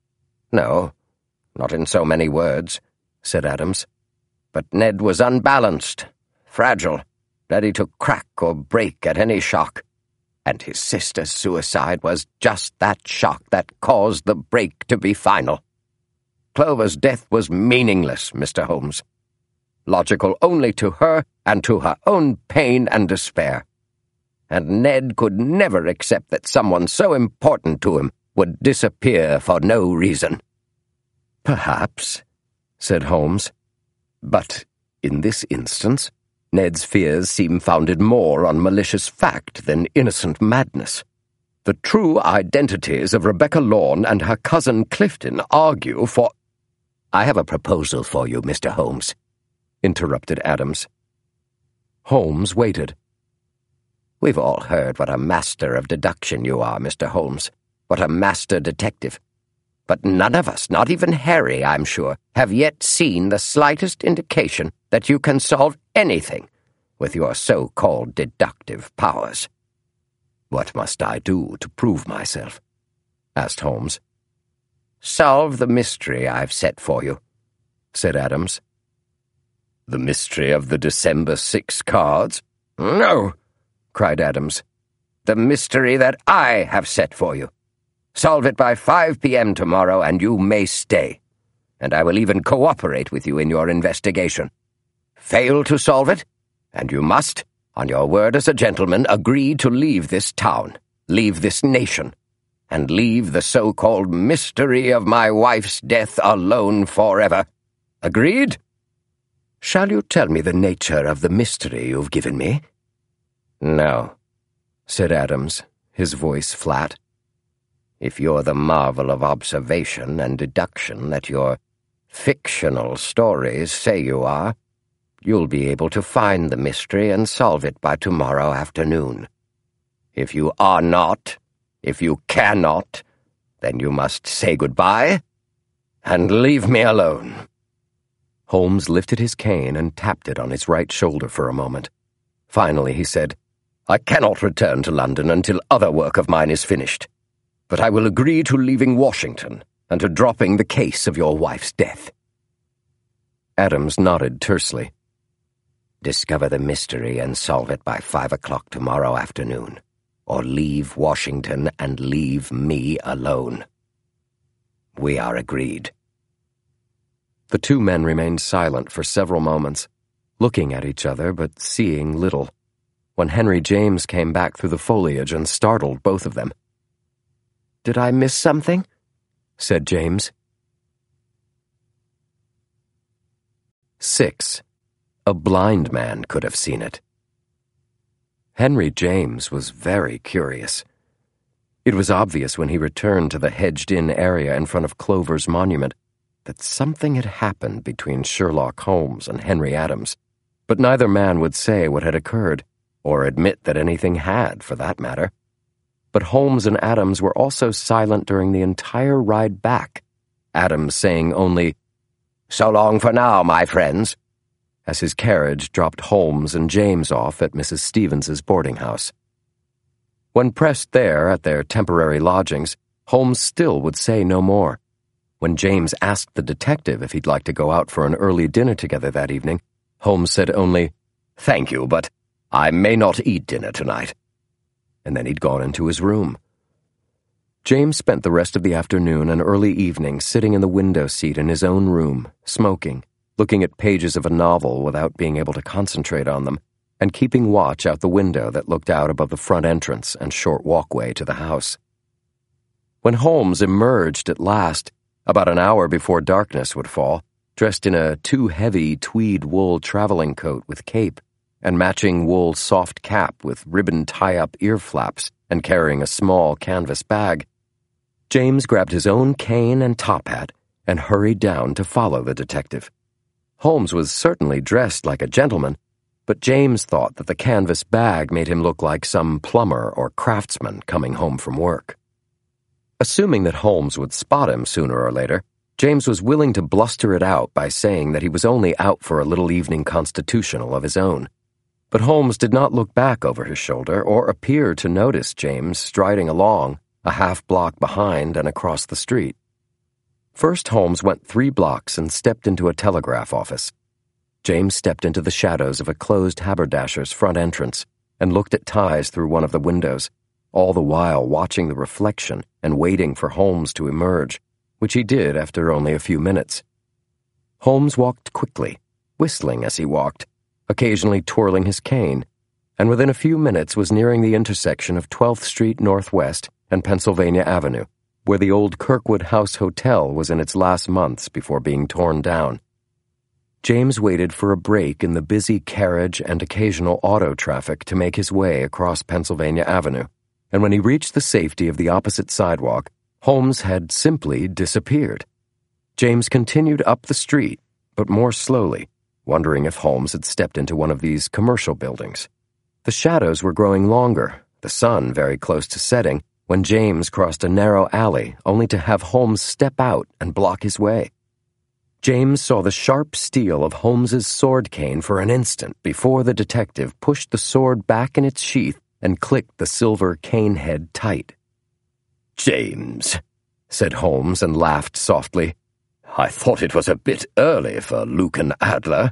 No, not in so many words, said Adams. But Ned was unbalanced, fragile, ready to crack or break at any shock. And his sister's suicide was just that shock that caused the break to be final. Clover's death was meaningless, Mr. Holmes. Logical only to her and to her own pain and despair. And Ned could never accept that someone so important to him would disappear for no reason. Perhaps, said Holmes. But in this instance, Ned's fears seem founded more on malicious fact than innocent madness. The true identities of Rebecca Lorne and her cousin Clifton argue for— I have a proposal for you, Mr. Holmes, interrupted Adams. Holmes waited. We've all heard what a master of deduction you are, Mr. Holmes, what a master detective. But none of us, not even Harry, I'm sure, have yet seen the slightest indication that you can solve anything with your so-called deductive powers. What must I do to prove myself? Asked Holmes. Solve the mystery I've set for you, said Adams. The mystery of the December 6 cards? No, cried Adams. The mystery that I have set for you. Solve it by 5 p.m. tomorrow, and you may stay. And I will even cooperate with you in your investigation. Fail to solve it, and you must, on your word as a gentleman, agree to leave this town, leave this nation, and leave the so-called mystery of my wife's death alone forever. Agreed? Shall you tell me the nature of the mystery you've given me? No, said Adams, his voice flat. If you're the marvel of observation and deduction that your fictional stories say you are, you'll be able to find the mystery and solve it by tomorrow afternoon. If you are not, if you cannot, then you must say goodbye and leave me alone. Holmes lifted his cane and tapped it on his right shoulder for a moment. Finally he said, I cannot return to London until other work of mine is finished. But I will agree to leaving Washington and to dropping the case of your wife's death. Adams nodded tersely. Discover the mystery and solve it by 5 o'clock tomorrow afternoon, or leave Washington and leave me alone. We are agreed. The two men remained silent for several moments, looking at each other but seeing little, when Henry James came back through the foliage and startled both of them. Did I miss something? Said James. 6. A blind man could have seen it. Henry James was very curious. It was obvious when he returned to the hedged-in area in front of Clover's monument that something had happened between Sherlock Holmes and Henry Adams, but neither man would say what had occurred, or admit that anything had, for that matter. But Holmes and Adams were also silent during the entire ride back, Adams saying only, "So long for now, my friends," as his carriage dropped Holmes and James off at Mrs. Stevens's boarding house. When pressed there at their temporary lodgings, Holmes still would say no more. When James asked the detective if he'd like to go out for an early dinner together that evening, Holmes said only, "Thank you, but I may not eat dinner tonight." And then he'd gone into his room. James spent the rest of the afternoon and early evening sitting in the window seat in his own room, smoking, looking at pages of a novel without being able to concentrate on them, and keeping watch out the window that looked out above the front entrance and short walkway to the house. When Holmes emerged at last, about an hour before darkness would fall, dressed in a too-heavy tweed wool traveling coat with cape, and matching wool soft cap with ribbon tie-up ear flaps, and carrying a small canvas bag, James grabbed his own cane and top hat and hurried down to follow the detective. Holmes was certainly dressed like a gentleman, but James thought that the canvas bag made him look like some plumber or craftsman coming home from work. Assuming that Holmes would spot him sooner or later, James was willing to bluster it out by saying that he was only out for a little evening constitutional of his own. But Holmes did not look back over his shoulder or appear to notice James striding along, a half-block behind and across the street. First, Holmes went 3 blocks and stepped into a telegraph office. James stepped into the shadows of a closed haberdasher's front entrance and looked at ties through one of the windows, all the while watching the reflection and waiting for Holmes to emerge, which he did after only a few minutes. Holmes walked quickly, whistling as he walked, occasionally twirling his cane, and within a few minutes was nearing the intersection of 12th Street Northwest and Pennsylvania Avenue, where the old Kirkwood House Hotel was in its last months before being torn down. James waited for a break in the busy carriage and occasional auto traffic to make his way across Pennsylvania Avenue, and when he reached the safety of the opposite sidewalk, Holmes had simply disappeared. James continued up the street, but more slowly, wondering if Holmes had stepped into one of these commercial buildings. The shadows were growing longer, the sun very close to setting, when James crossed a narrow alley only to have Holmes step out and block his way. James saw the sharp steel of Holmes's sword cane for an instant before the detective pushed the sword back in its sheath and clicked the silver cane head tight. "James," said Holmes and laughed softly. "I thought it was a bit early for Lucan Adler."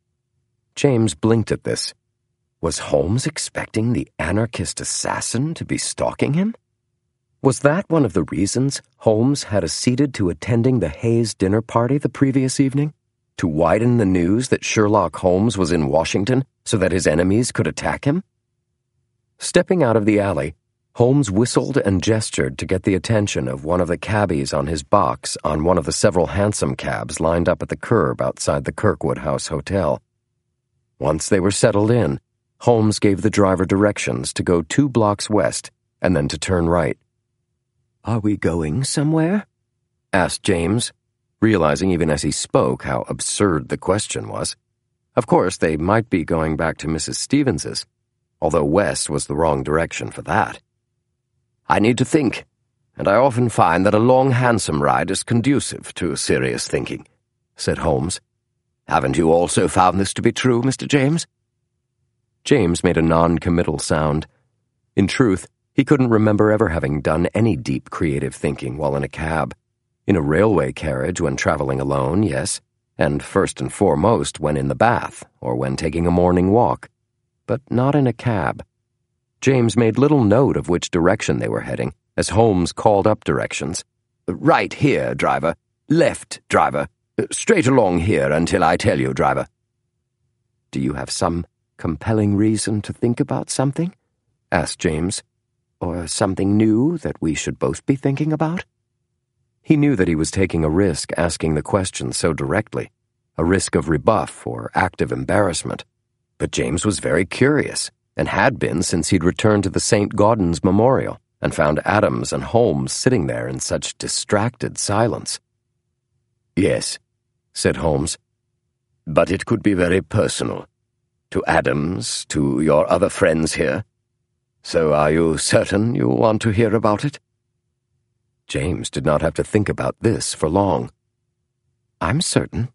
James blinked at this. Was Holmes expecting the anarchist assassin to be stalking him? Was that one of the reasons Holmes had acceded to attending the Hayes dinner party the previous evening? To widen the news that Sherlock Holmes was in Washington so that his enemies could attack him? Stepping out of the alley, Holmes whistled and gestured to get the attention of one of the cabbies on his box on one of the several hansom cabs lined up at the curb outside the Kirkwood House Hotel. Once they were settled in, Holmes gave the driver directions to go 2 blocks west and then to turn right. "Are we going somewhere?" asked James, realizing even as he spoke how absurd the question was. Of course, they might be going back to Mrs. Stevens's, although west was the wrong direction for that. "I need to think, and I often find that a long hansom ride is conducive to serious thinking," said Holmes. "Haven't you also found this to be true, Mr. James?" James made a non-committal sound. In truth, he couldn't remember ever having done any deep creative thinking while in a cab. In a railway carriage when traveling alone, yes, and first and foremost when in the bath or when taking a morning walk, but not in a cab. James made little note of which direction they were heading, as Holmes called up directions. "Right here, driver. Left, driver. Straight along here until I tell you, driver." "Do you have some compelling reason to think about something?" asked James. "Or something new that we should both be thinking about?" He knew that he was taking a risk asking the question so directly, a risk of rebuff or active embarrassment. But James was very curious, and had been since he'd returned to the St. Gaudens Memorial and found Adams and Holmes sitting there in such distracted silence. "Yes," said Holmes, "but it could be very personal. To Adams, to your other friends here. So are you certain you want to hear about it?" James did not have to think about this for long. "I'm certain."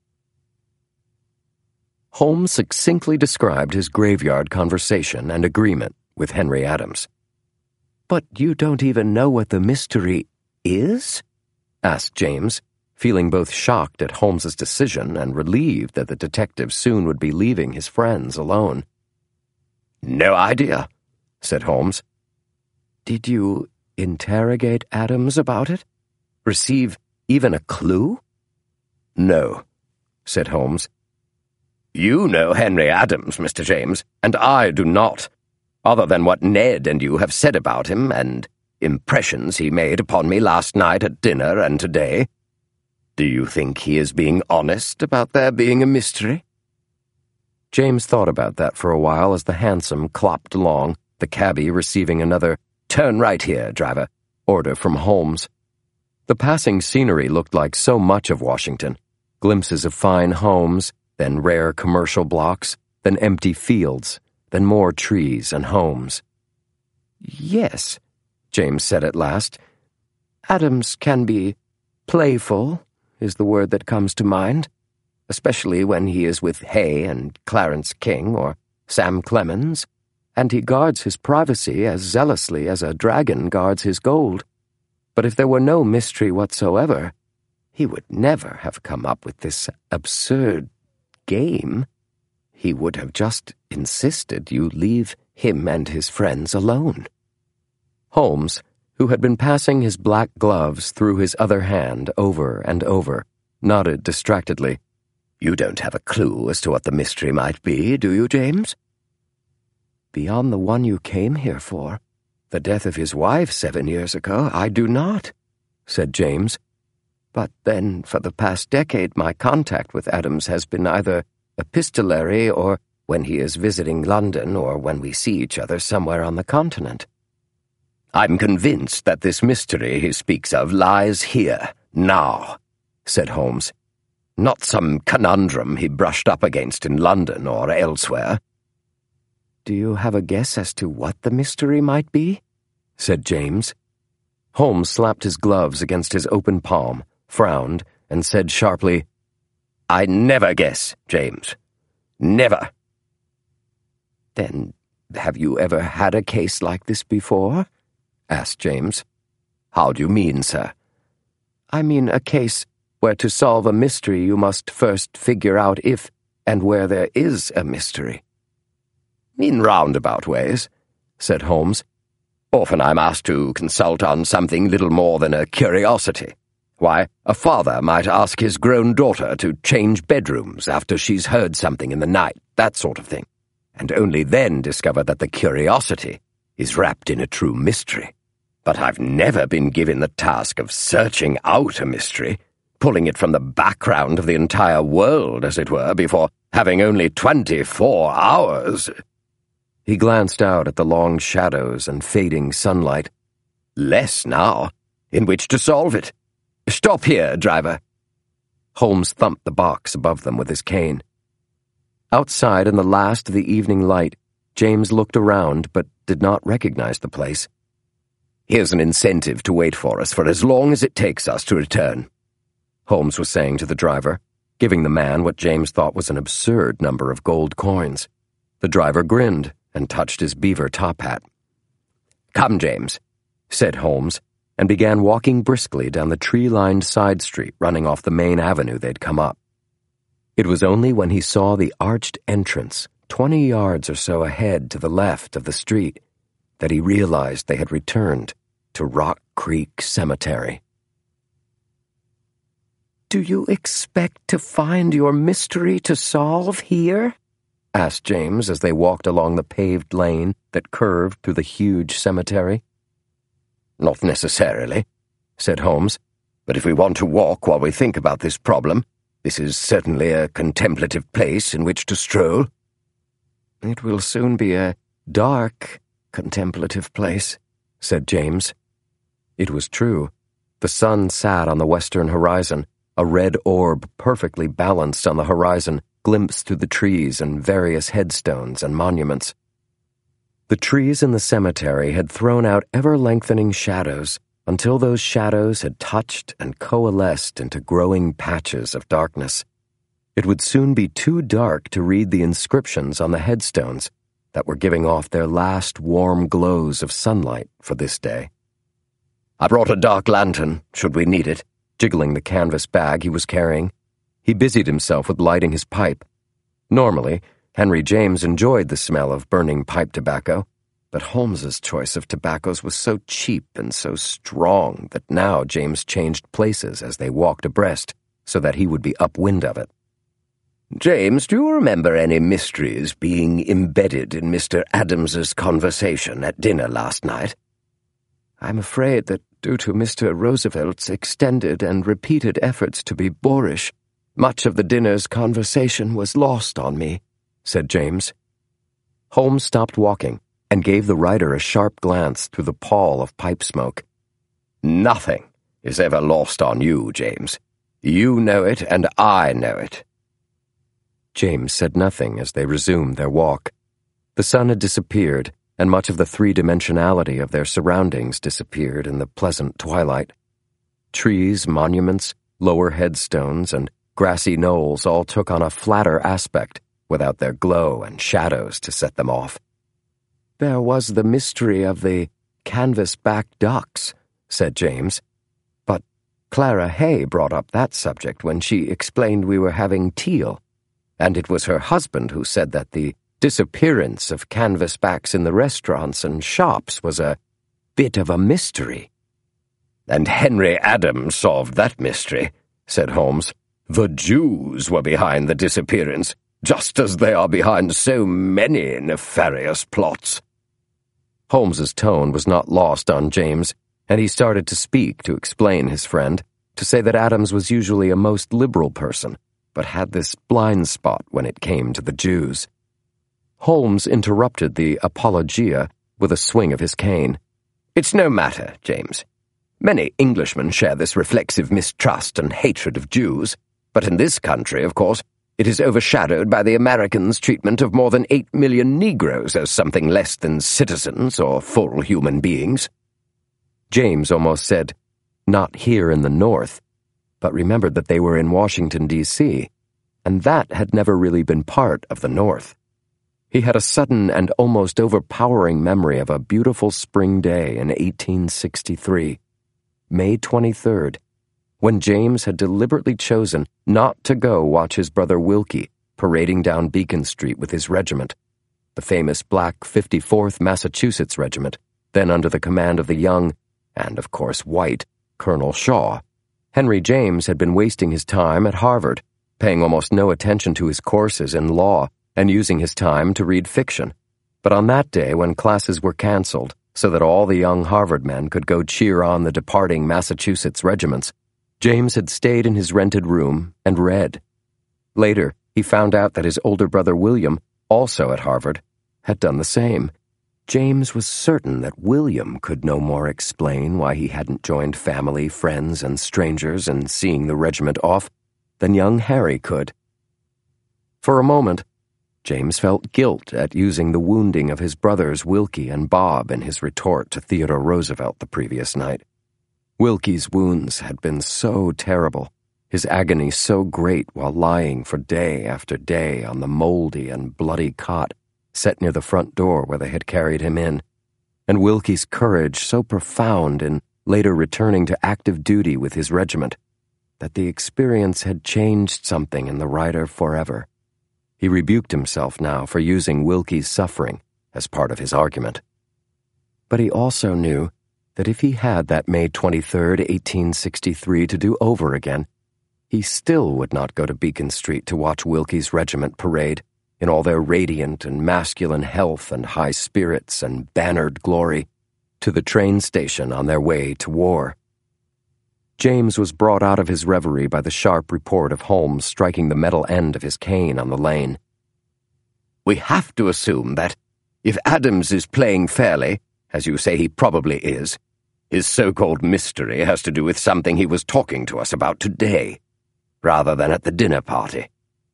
Holmes succinctly described his graveyard conversation and agreement with Henry Adams. "But you don't even know what the mystery is?" asked James, feeling both shocked at Holmes's decision and relieved that the detective soon would be leaving his friends alone. "No idea," said Holmes. "Did you interrogate Adams about it? Receive even a clue?" "No," said Holmes. "You know Henry Adams, Mr. James, and I do not, other than what Ned and you have said about him and impressions he made upon me last night at dinner and today. Do you think he is being honest about there being a mystery?" James thought about that for a while as the hansom clopped along, the cabby receiving another "Turn right here, driver" order from Holmes. The passing scenery looked like so much of Washington. Glimpses of fine homes, then rare commercial blocks, then empty fields, then more trees and homes. "Yes," James said at last. "Adams can be playful, is the word that comes to mind, especially when he is with Hay and Clarence King or Sam Clemens, and he guards his privacy as zealously as a dragon guards his gold. But if there were no mystery whatsoever, he would never have come up with this absurd game. He would have just insisted you leave him and his friends alone." Holmes, who had been passing his black gloves through his other hand over and over, nodded distractedly. "You don't have a clue as to what the mystery might be, do you, James?" "Beyond the one you came here for, the death of his wife 7 years ago, I do not," said James. "But then, for the past decade, my contact with Adams has been either epistolary or when he is visiting London or when we see each other somewhere on the continent." "I'm convinced that this mystery he speaks of lies here, now," said Holmes. "Not some conundrum he brushed up against in London or elsewhere." "Do you have a guess as to what the mystery might be?" said James. Holmes slapped his gloves against his open palm, frowned, and said sharply, "I never guess, James. Never." "Then have you ever had a case like this before?" asked James. "How do you mean, sir?" "I mean a case where to solve a mystery you must first figure out if and where there is a mystery." "In roundabout ways," said Holmes. "Often I'm asked to consult on something little more than a curiosity. Why, a father might ask his grown daughter to change bedrooms after she's heard something in the night, that sort of thing, and only then discover that the curiosity is wrapped in a true mystery. But I've never been given the task of searching out a mystery, pulling it from the background of the entire world, as it were, before having only 24 hours. He glanced out at the long shadows and fading sunlight. Less now, in which to solve it. Stop here, driver. Holmes thumped the box above them with his cane. Outside in the last of the evening light, James looked around but did not recognize the place. Here's an incentive to wait for us for as long as it takes us to return, Holmes was saying to the driver, giving the man what James thought was an absurd number of gold coins. The driver grinned and touched his beaver top hat. "Come, James," said Holmes, and began walking briskly down the tree-lined side street running off the main avenue they'd come up. It was only when he saw the arched entrance 20 yards or so ahead to the left of the street that he realized they had returned to Rock Creek Cemetery. "Do you expect to find your mystery to solve here?" asked James as they walked along the paved lane that curved through the huge cemetery. "Not necessarily," said Holmes, "but if we want to walk while we think about this problem, this is certainly a contemplative place in which to stroll." "It will soon be a dark, contemplative place," said James. It was true. The sun sat on the western horizon, a red orb perfectly balanced on the horizon, glimpsed through the trees and various headstones and monuments. The trees in the cemetery had thrown out ever-lengthening shadows until those shadows had touched and coalesced into growing patches of darkness. It would soon be too dark to read the inscriptions on the headstones that were giving off their last warm glows of sunlight for this day. "I brought a dark lantern, should we need it," jiggling the canvas bag he was carrying. He busied himself with lighting his pipe. Normally, Henry James enjoyed the smell of burning pipe tobacco, but Holmes's choice of tobaccos was so cheap and so strong that now James changed places as they walked abreast so that he would be upwind of it. "James, do you remember any mysteries being embedded in Mr. Adams's conversation at dinner last night?" "I'm afraid that due to Mr. Roosevelt's extended and repeated efforts to be boorish, much of the dinner's conversation was lost on me," said James. Holmes stopped walking and gave the writer a sharp glance through the pall of pipe smoke. "Nothing is ever lost on you, James. You know it, and I know it." James said nothing as they resumed their walk. The sun had disappeared, and much of the three-dimensionality of their surroundings disappeared in the pleasant twilight. Trees, monuments, lower headstones, and grassy knolls all took on a flatter aspect without their glow and shadows to set them off. "There was the mystery of the canvas-back ducks," said James. "But Clara Hay brought up that subject when she explained we were having teal, and it was her husband who said that the disappearance of canvasbacks in the restaurants and shops was a bit of a mystery." "And Henry Adams solved that mystery," said Holmes. "The Jews were behind the disappearance, just as they are behind so many nefarious plots." Holmes's tone was not lost on James, and he started to speak to explain his friend, to say that Adams was usually a most liberal person, but had this blind spot when it came to the Jews. Holmes interrupted the apologia with a swing of his cane. "It's no matter, James. Many Englishmen share this reflexive mistrust and hatred of Jews, but in this country, of course, it is overshadowed by the Americans' treatment of more than 8 million Negroes as something less than citizens or full human beings." James almost said, "Not here in the North," but remembered that they were in Washington, D.C., and that had never really been part of the North. He had a sudden and almost overpowering memory of a beautiful spring day in 1863, May 23rd, when James had deliberately chosen not to go watch his brother Wilkie parading down Beacon Street with his regiment, the famous black 54th Massachusetts Regiment, then under the command of the young, and of course white, Colonel Shaw. Henry James had been wasting his time at Harvard, paying almost no attention to his courses in law and using his time to read fiction. But on that day, when classes were canceled so that all the young Harvard men could go cheer on the departing Massachusetts regiments, James had stayed in his rented room and read. Later, he found out that his older brother William, also at Harvard, had done the same. James was certain that William could no more explain why he hadn't joined family, friends, and strangers in seeing the regiment off than young Harry could. For a moment, James felt guilt at using the wounding of his brothers Wilkie and Bob in his retort to Theodore Roosevelt the previous night. Wilkie's wounds had been so terrible, his agony so great while lying for day after day on the moldy and bloody cot set near the front door where they had carried him in, and Wilkie's courage so profound in later returning to active duty with his regiment, that the experience had changed something in the writer forever. He rebuked himself now for using Wilkie's suffering as part of his argument. But he also knew that if he had that May 23rd, 1863 to do over again, he still would not go to Beacon Street to watch Wilkie's regiment parade in all their radiant and masculine health and high spirits and bannered glory to the train station on their way to war. James was brought out of his reverie by the sharp report of Holmes striking the metal end of his cane on the lane. "We have to assume that, if Adams is playing fairly, as you say he probably is, his so-called mystery has to do with something he was talking to us about today, rather than at the dinner party."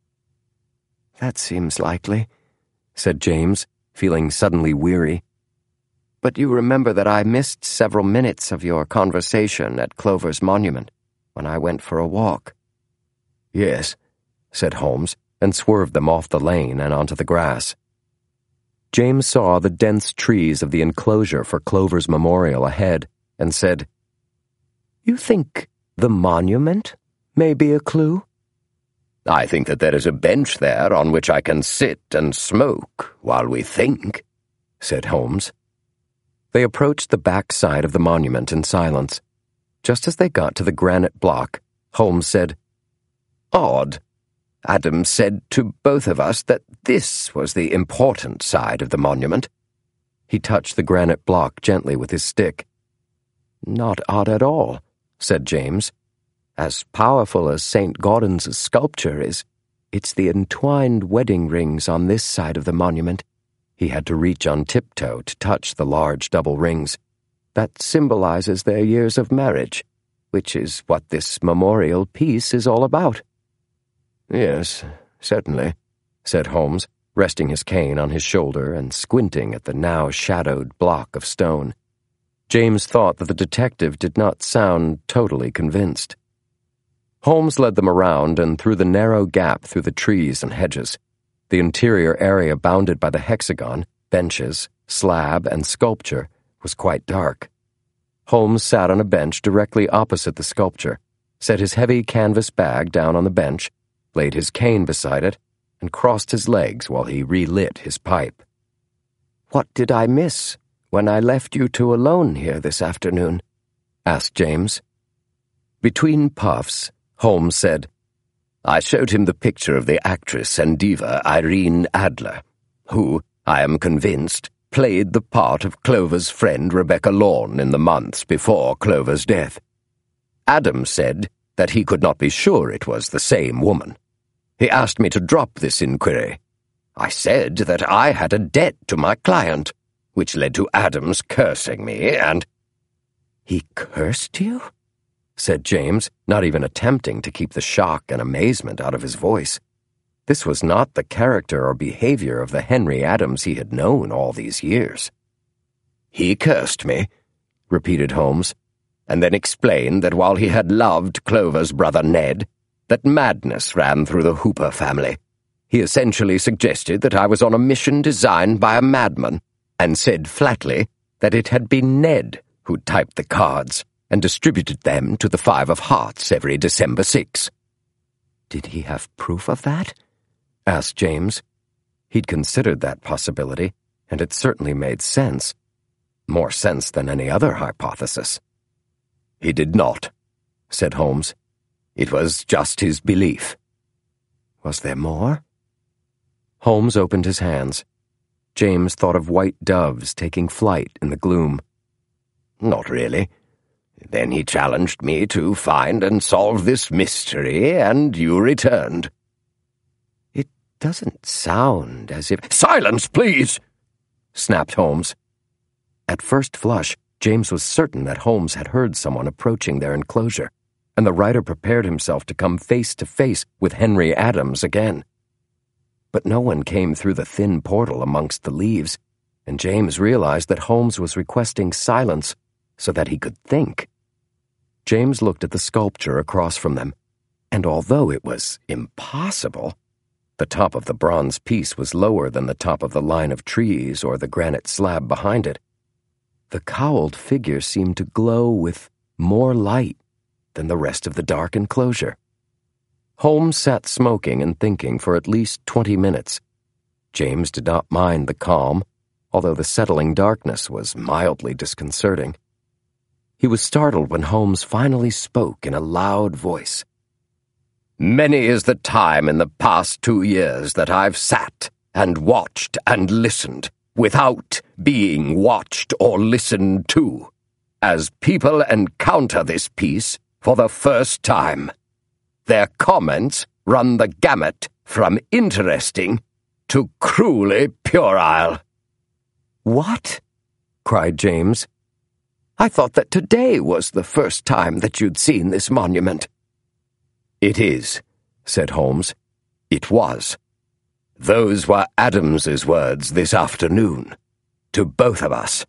"That seems likely," said James, feeling suddenly weary. "But you remember that I missed several minutes of your conversation at Clover's monument when I went for a walk." "Yes," said Holmes, and swerved them off the lane and onto the grass. James saw the dense trees of the enclosure for Clover's memorial ahead and said, "You think the monument may be a clue?" "I think that there is a bench there on which I can sit and smoke while we think," said Holmes. They approached the back side of the monument in silence. Just as they got to the granite block, Holmes said, "Odd. Adams said to both of us that this was the important side of the monument." He touched the granite block gently with his stick. "Not odd at all," said James. "As powerful as St. Gaudens's sculpture is, it's the entwined wedding rings on this side of the monument." He had to reach on tiptoe to touch the large double rings. "That symbolizes their years of marriage. which is what this memorial piece is all about." "Yes, certainly," said Holmes, resting his cane on his shoulder and squinting at the now shadowed block of stone. James thought that the detective did not sound totally convinced. Holmes led them around and through the narrow gap through the trees and hedges. The interior area bounded by the hexagon, benches, slab, and sculpture was quite dark. Holmes sat on a bench directly opposite the sculpture, set his heavy canvas bag down on the bench, laid his cane beside it, and crossed his legs while he relit his pipe. "What did I miss when I left you two alone here this afternoon?" asked James. Between puffs, Holmes said, "I showed him the picture of the actress and diva Irene Adler, who, I am convinced, played the part of Clover's friend Rebecca Lorne in the months before Clover's death. Adams said that he could not be sure it was the same woman. He asked me to drop this inquiry. I said that I had a debt to my client, which led to Adams cursing me and—" "He cursed you?" said James, not even attempting to keep the shock and amazement out of his voice. This was not the character or behavior of the Henry Adams he had known all these years. "He cursed me," repeated Holmes, and then explained that while he had loved Clover's brother Ned, that madness ran through the Hooper family. He essentially suggested that I was on a mission designed by a madman, and said flatly that it had been Ned who typed the cards and distributed them to the Five of Hearts every December 6. "Did he have proof of that?" asked James. He'd considered that possibility, and it certainly made sense. More sense than any other hypothesis. "He did not," said Holmes. "It was just his belief." Was there more? Holmes opened his hands. James thought of white doves taking flight in the gloom. "Not really. Then he challenged me to find and solve this mystery, and you returned." "It doesn't sound as if—" "Silence, please!" snapped Holmes. At first flush, James was certain that Holmes had heard someone approaching their enclosure, and the writer prepared himself to come face to face with Henry Adams again. But no one came through the thin portal amongst the leaves, and James realized that Holmes was requesting silence so that he could think. James looked at the sculpture across from them, and although it was impossible, the top of the bronze piece was lower than the top of the line of trees or the granite slab behind it. The cowled figure seemed to glow with more light than the rest of the dark enclosure. Holmes sat smoking and thinking for at least 20 minutes. James did not mind the calm, although the settling darkness was mildly disconcerting. He was startled when Holmes finally spoke in a loud voice. "Many is the time in the past 2 years that I've sat and watched and listened without being watched or listened to, as people encounter this piece for the first time. Their comments run the gamut from interesting to cruelly puerile." "What?" cried James. "I thought that today was the first time that you'd seen this monument." "It is," said Holmes. "It was. Those were Adams's words this afternoon, to both of us."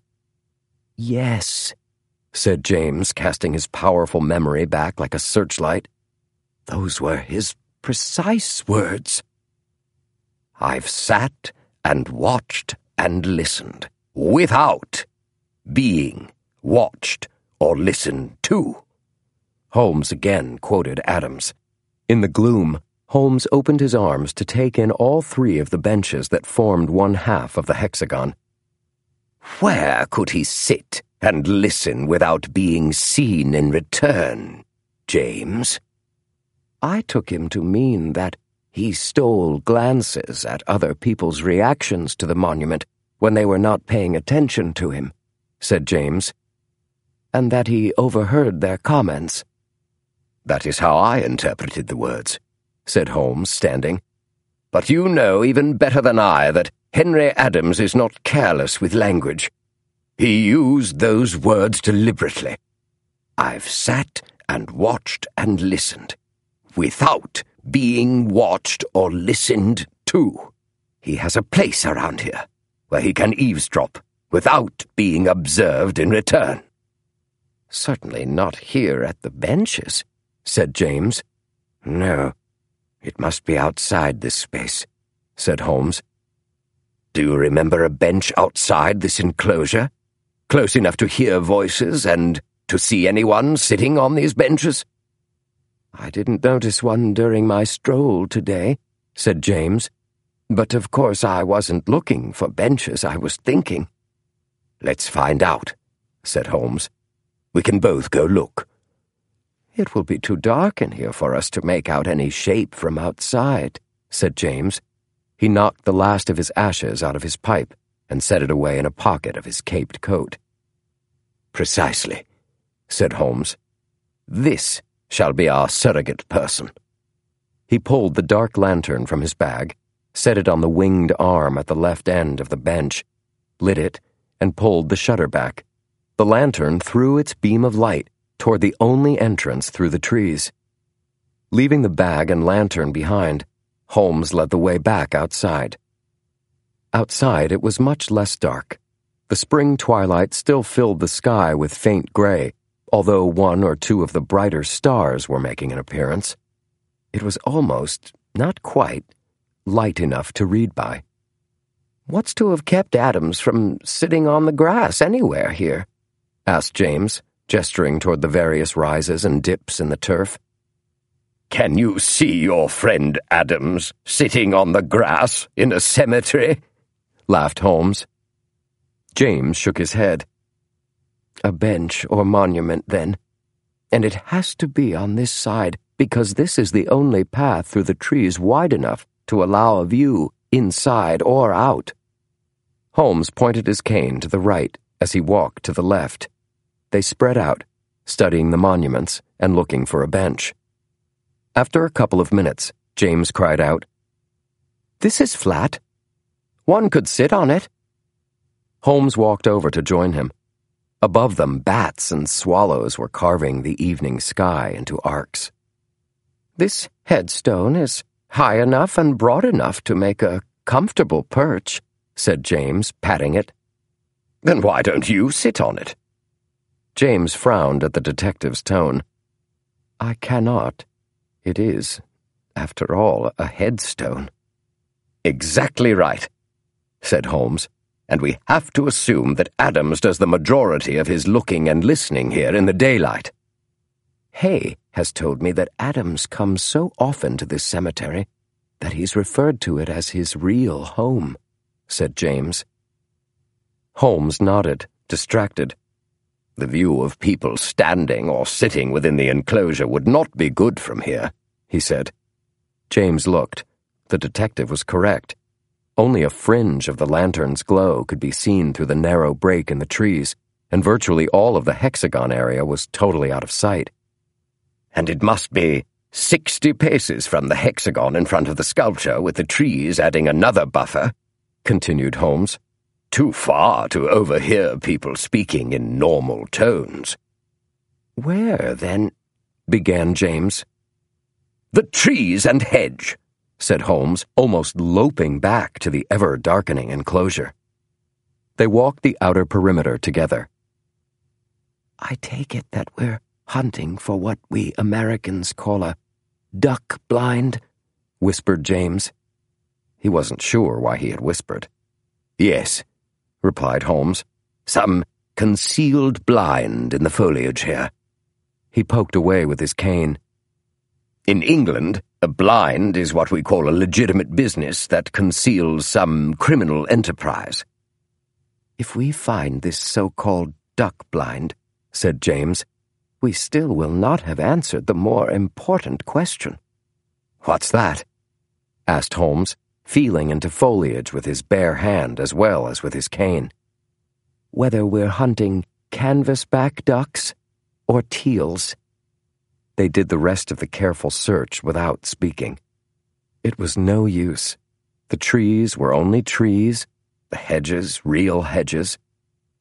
"Yes," said James, casting his powerful memory back like a searchlight. "Those were his precise words." "I've sat and watched and listened without being watched or listened to." Holmes again quoted Adams. In the gloom, Holmes opened his arms to take in all 3 of the benches that formed one half of the hexagon. "Where could he sit and listen without being seen in return, James?" "I took him to mean that he stole glances at other people's reactions to the monument when they were not paying attention to him," said James, "and that he overheard their comments." "That is how I interpreted the words," said Holmes, standing. "But you know even better than I that Henry Adams is not careless with language. He used those words deliberately. I've sat and watched and listened, without being watched or listened to. He has a place around here where he can eavesdrop without being observed in return." "Certainly not here at the benches," said James. "No, it must be outside this space," said Holmes. "Do you remember a bench outside this enclosure, close enough to hear voices and to see anyone sitting on these benches?" "I didn't notice one during my stroll today," said James. "But of course I wasn't looking for benches, I was thinking." "Let's find out," said Holmes. "We can both go look." "It will be too dark in here for us to make out any shape from outside," said James. He knocked the last of his ashes out of his pipe and set it away in a pocket of his caped coat. "Precisely," said Holmes. "This shall be our surrogate person." He pulled the dark lantern from his bag, set it on the winged arm at the left end of the bench, lit it, and pulled the shutter back. The lantern threw its beam of light toward the only entrance through the trees. Leaving the bag and lantern behind, Holmes led the way back outside. Outside it was much less dark. The spring twilight still filled the sky with faint gray, although one or two of the brighter stars were making an appearance. It was almost, not quite, light enough to read by. "What's to have kept Adams from sitting on the grass anywhere here?" asked James, gesturing toward the various rises and dips in the turf. "Can you see your friend Adams sitting on the grass in a cemetery?" laughed Holmes. James shook his head. "A bench or monument, then. And it has to be on this side, because this is the only path through the trees wide enough to allow a view inside or out." Holmes pointed his cane to the right as he walked to the left. They spread out, studying the monuments and looking for a bench. After a couple of minutes, James cried out, "This is flat. One could sit on it." Holmes walked over to join him. Above them, bats and swallows were carving the evening sky into arcs. "This headstone is high enough and broad enough to make a comfortable perch," said James, patting it. "Then why don't you sit on it?" James frowned at the detective's tone. "I cannot. It is, after all, a headstone." "Exactly right," said Holmes. "And we have to assume that Adams does the majority of his looking and listening here in the daylight." "Hay has told me that Adams comes so often to this cemetery that he's referred to it as his real home," said James. Holmes nodded, distracted. "The view of people standing or sitting within the enclosure would not be good from here," he said. James looked. The detective was correct. Only a fringe of the lantern's glow could be seen through the narrow break in the trees, and virtually all of the hexagon area was totally out of sight. "And it must be 60 paces from the hexagon in front of the sculpture, with the trees adding another buffer," continued Holmes. "Too far to overhear people speaking in normal tones." "Where, then?" began James. "The trees and hedge," said Holmes, almost loping back to the ever-darkening enclosure. They walked the outer perimeter together. "I take it that we're hunting for what we Americans call a duck blind," whispered James. He wasn't sure why he had whispered. "Yes," replied Holmes. "Some concealed blind in the foliage here." He poked away with his cane. "In England, a blind is what we call a legitimate business that conceals some criminal enterprise." "If we find this so-called duck blind," said James, "we still will not have answered the more important question." "What's that?" asked Holmes, feeling into foliage with his bare hand as well as with his cane. "Whether we're hunting canvasback ducks or teals." They did the rest of the careful search without speaking. It was no use. The trees were only trees, the hedges real hedges,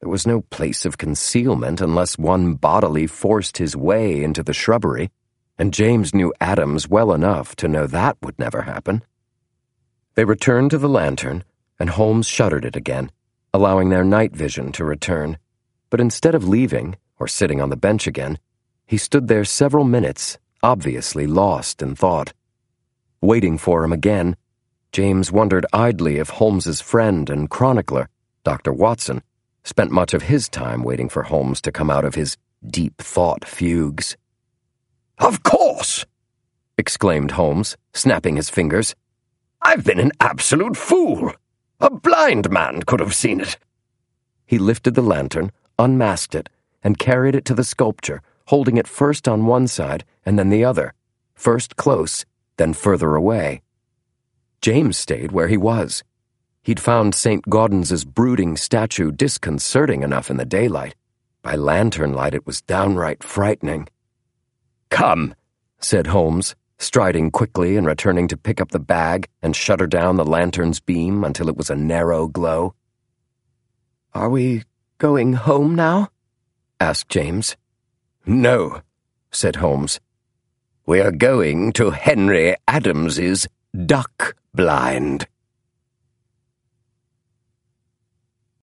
There was no place of concealment unless one bodily forced his way into the shrubbery, and James knew Adams well enough to know that would never happen. They returned to the lantern, and Holmes shuttered it again, allowing their night vision to return. But instead of leaving, or sitting on the bench again, he stood there several minutes, obviously lost in thought. Waiting for him again, James wondered idly if Holmes's friend and chronicler, Dr. Watson, spent much of his time waiting for Holmes to come out of his deep thought fugues. "Of course!" exclaimed Holmes, snapping his fingers. "I've been an absolute fool. A blind man could have seen it." He lifted the lantern, unmasked it, and carried it to the sculpture, holding it first on one side and then the other, first close, then further away. James stayed where he was. He'd found St. Gaudens's brooding statue disconcerting enough in the daylight. By lantern light it was downright frightening. "Come," said Holmes, striding quickly and returning to pick up the bag and shutter down the lantern's beam until it was a narrow glow. "Are we going home now?" asked James. "No," said Holmes. "We are going to Henry Adams's duck blind."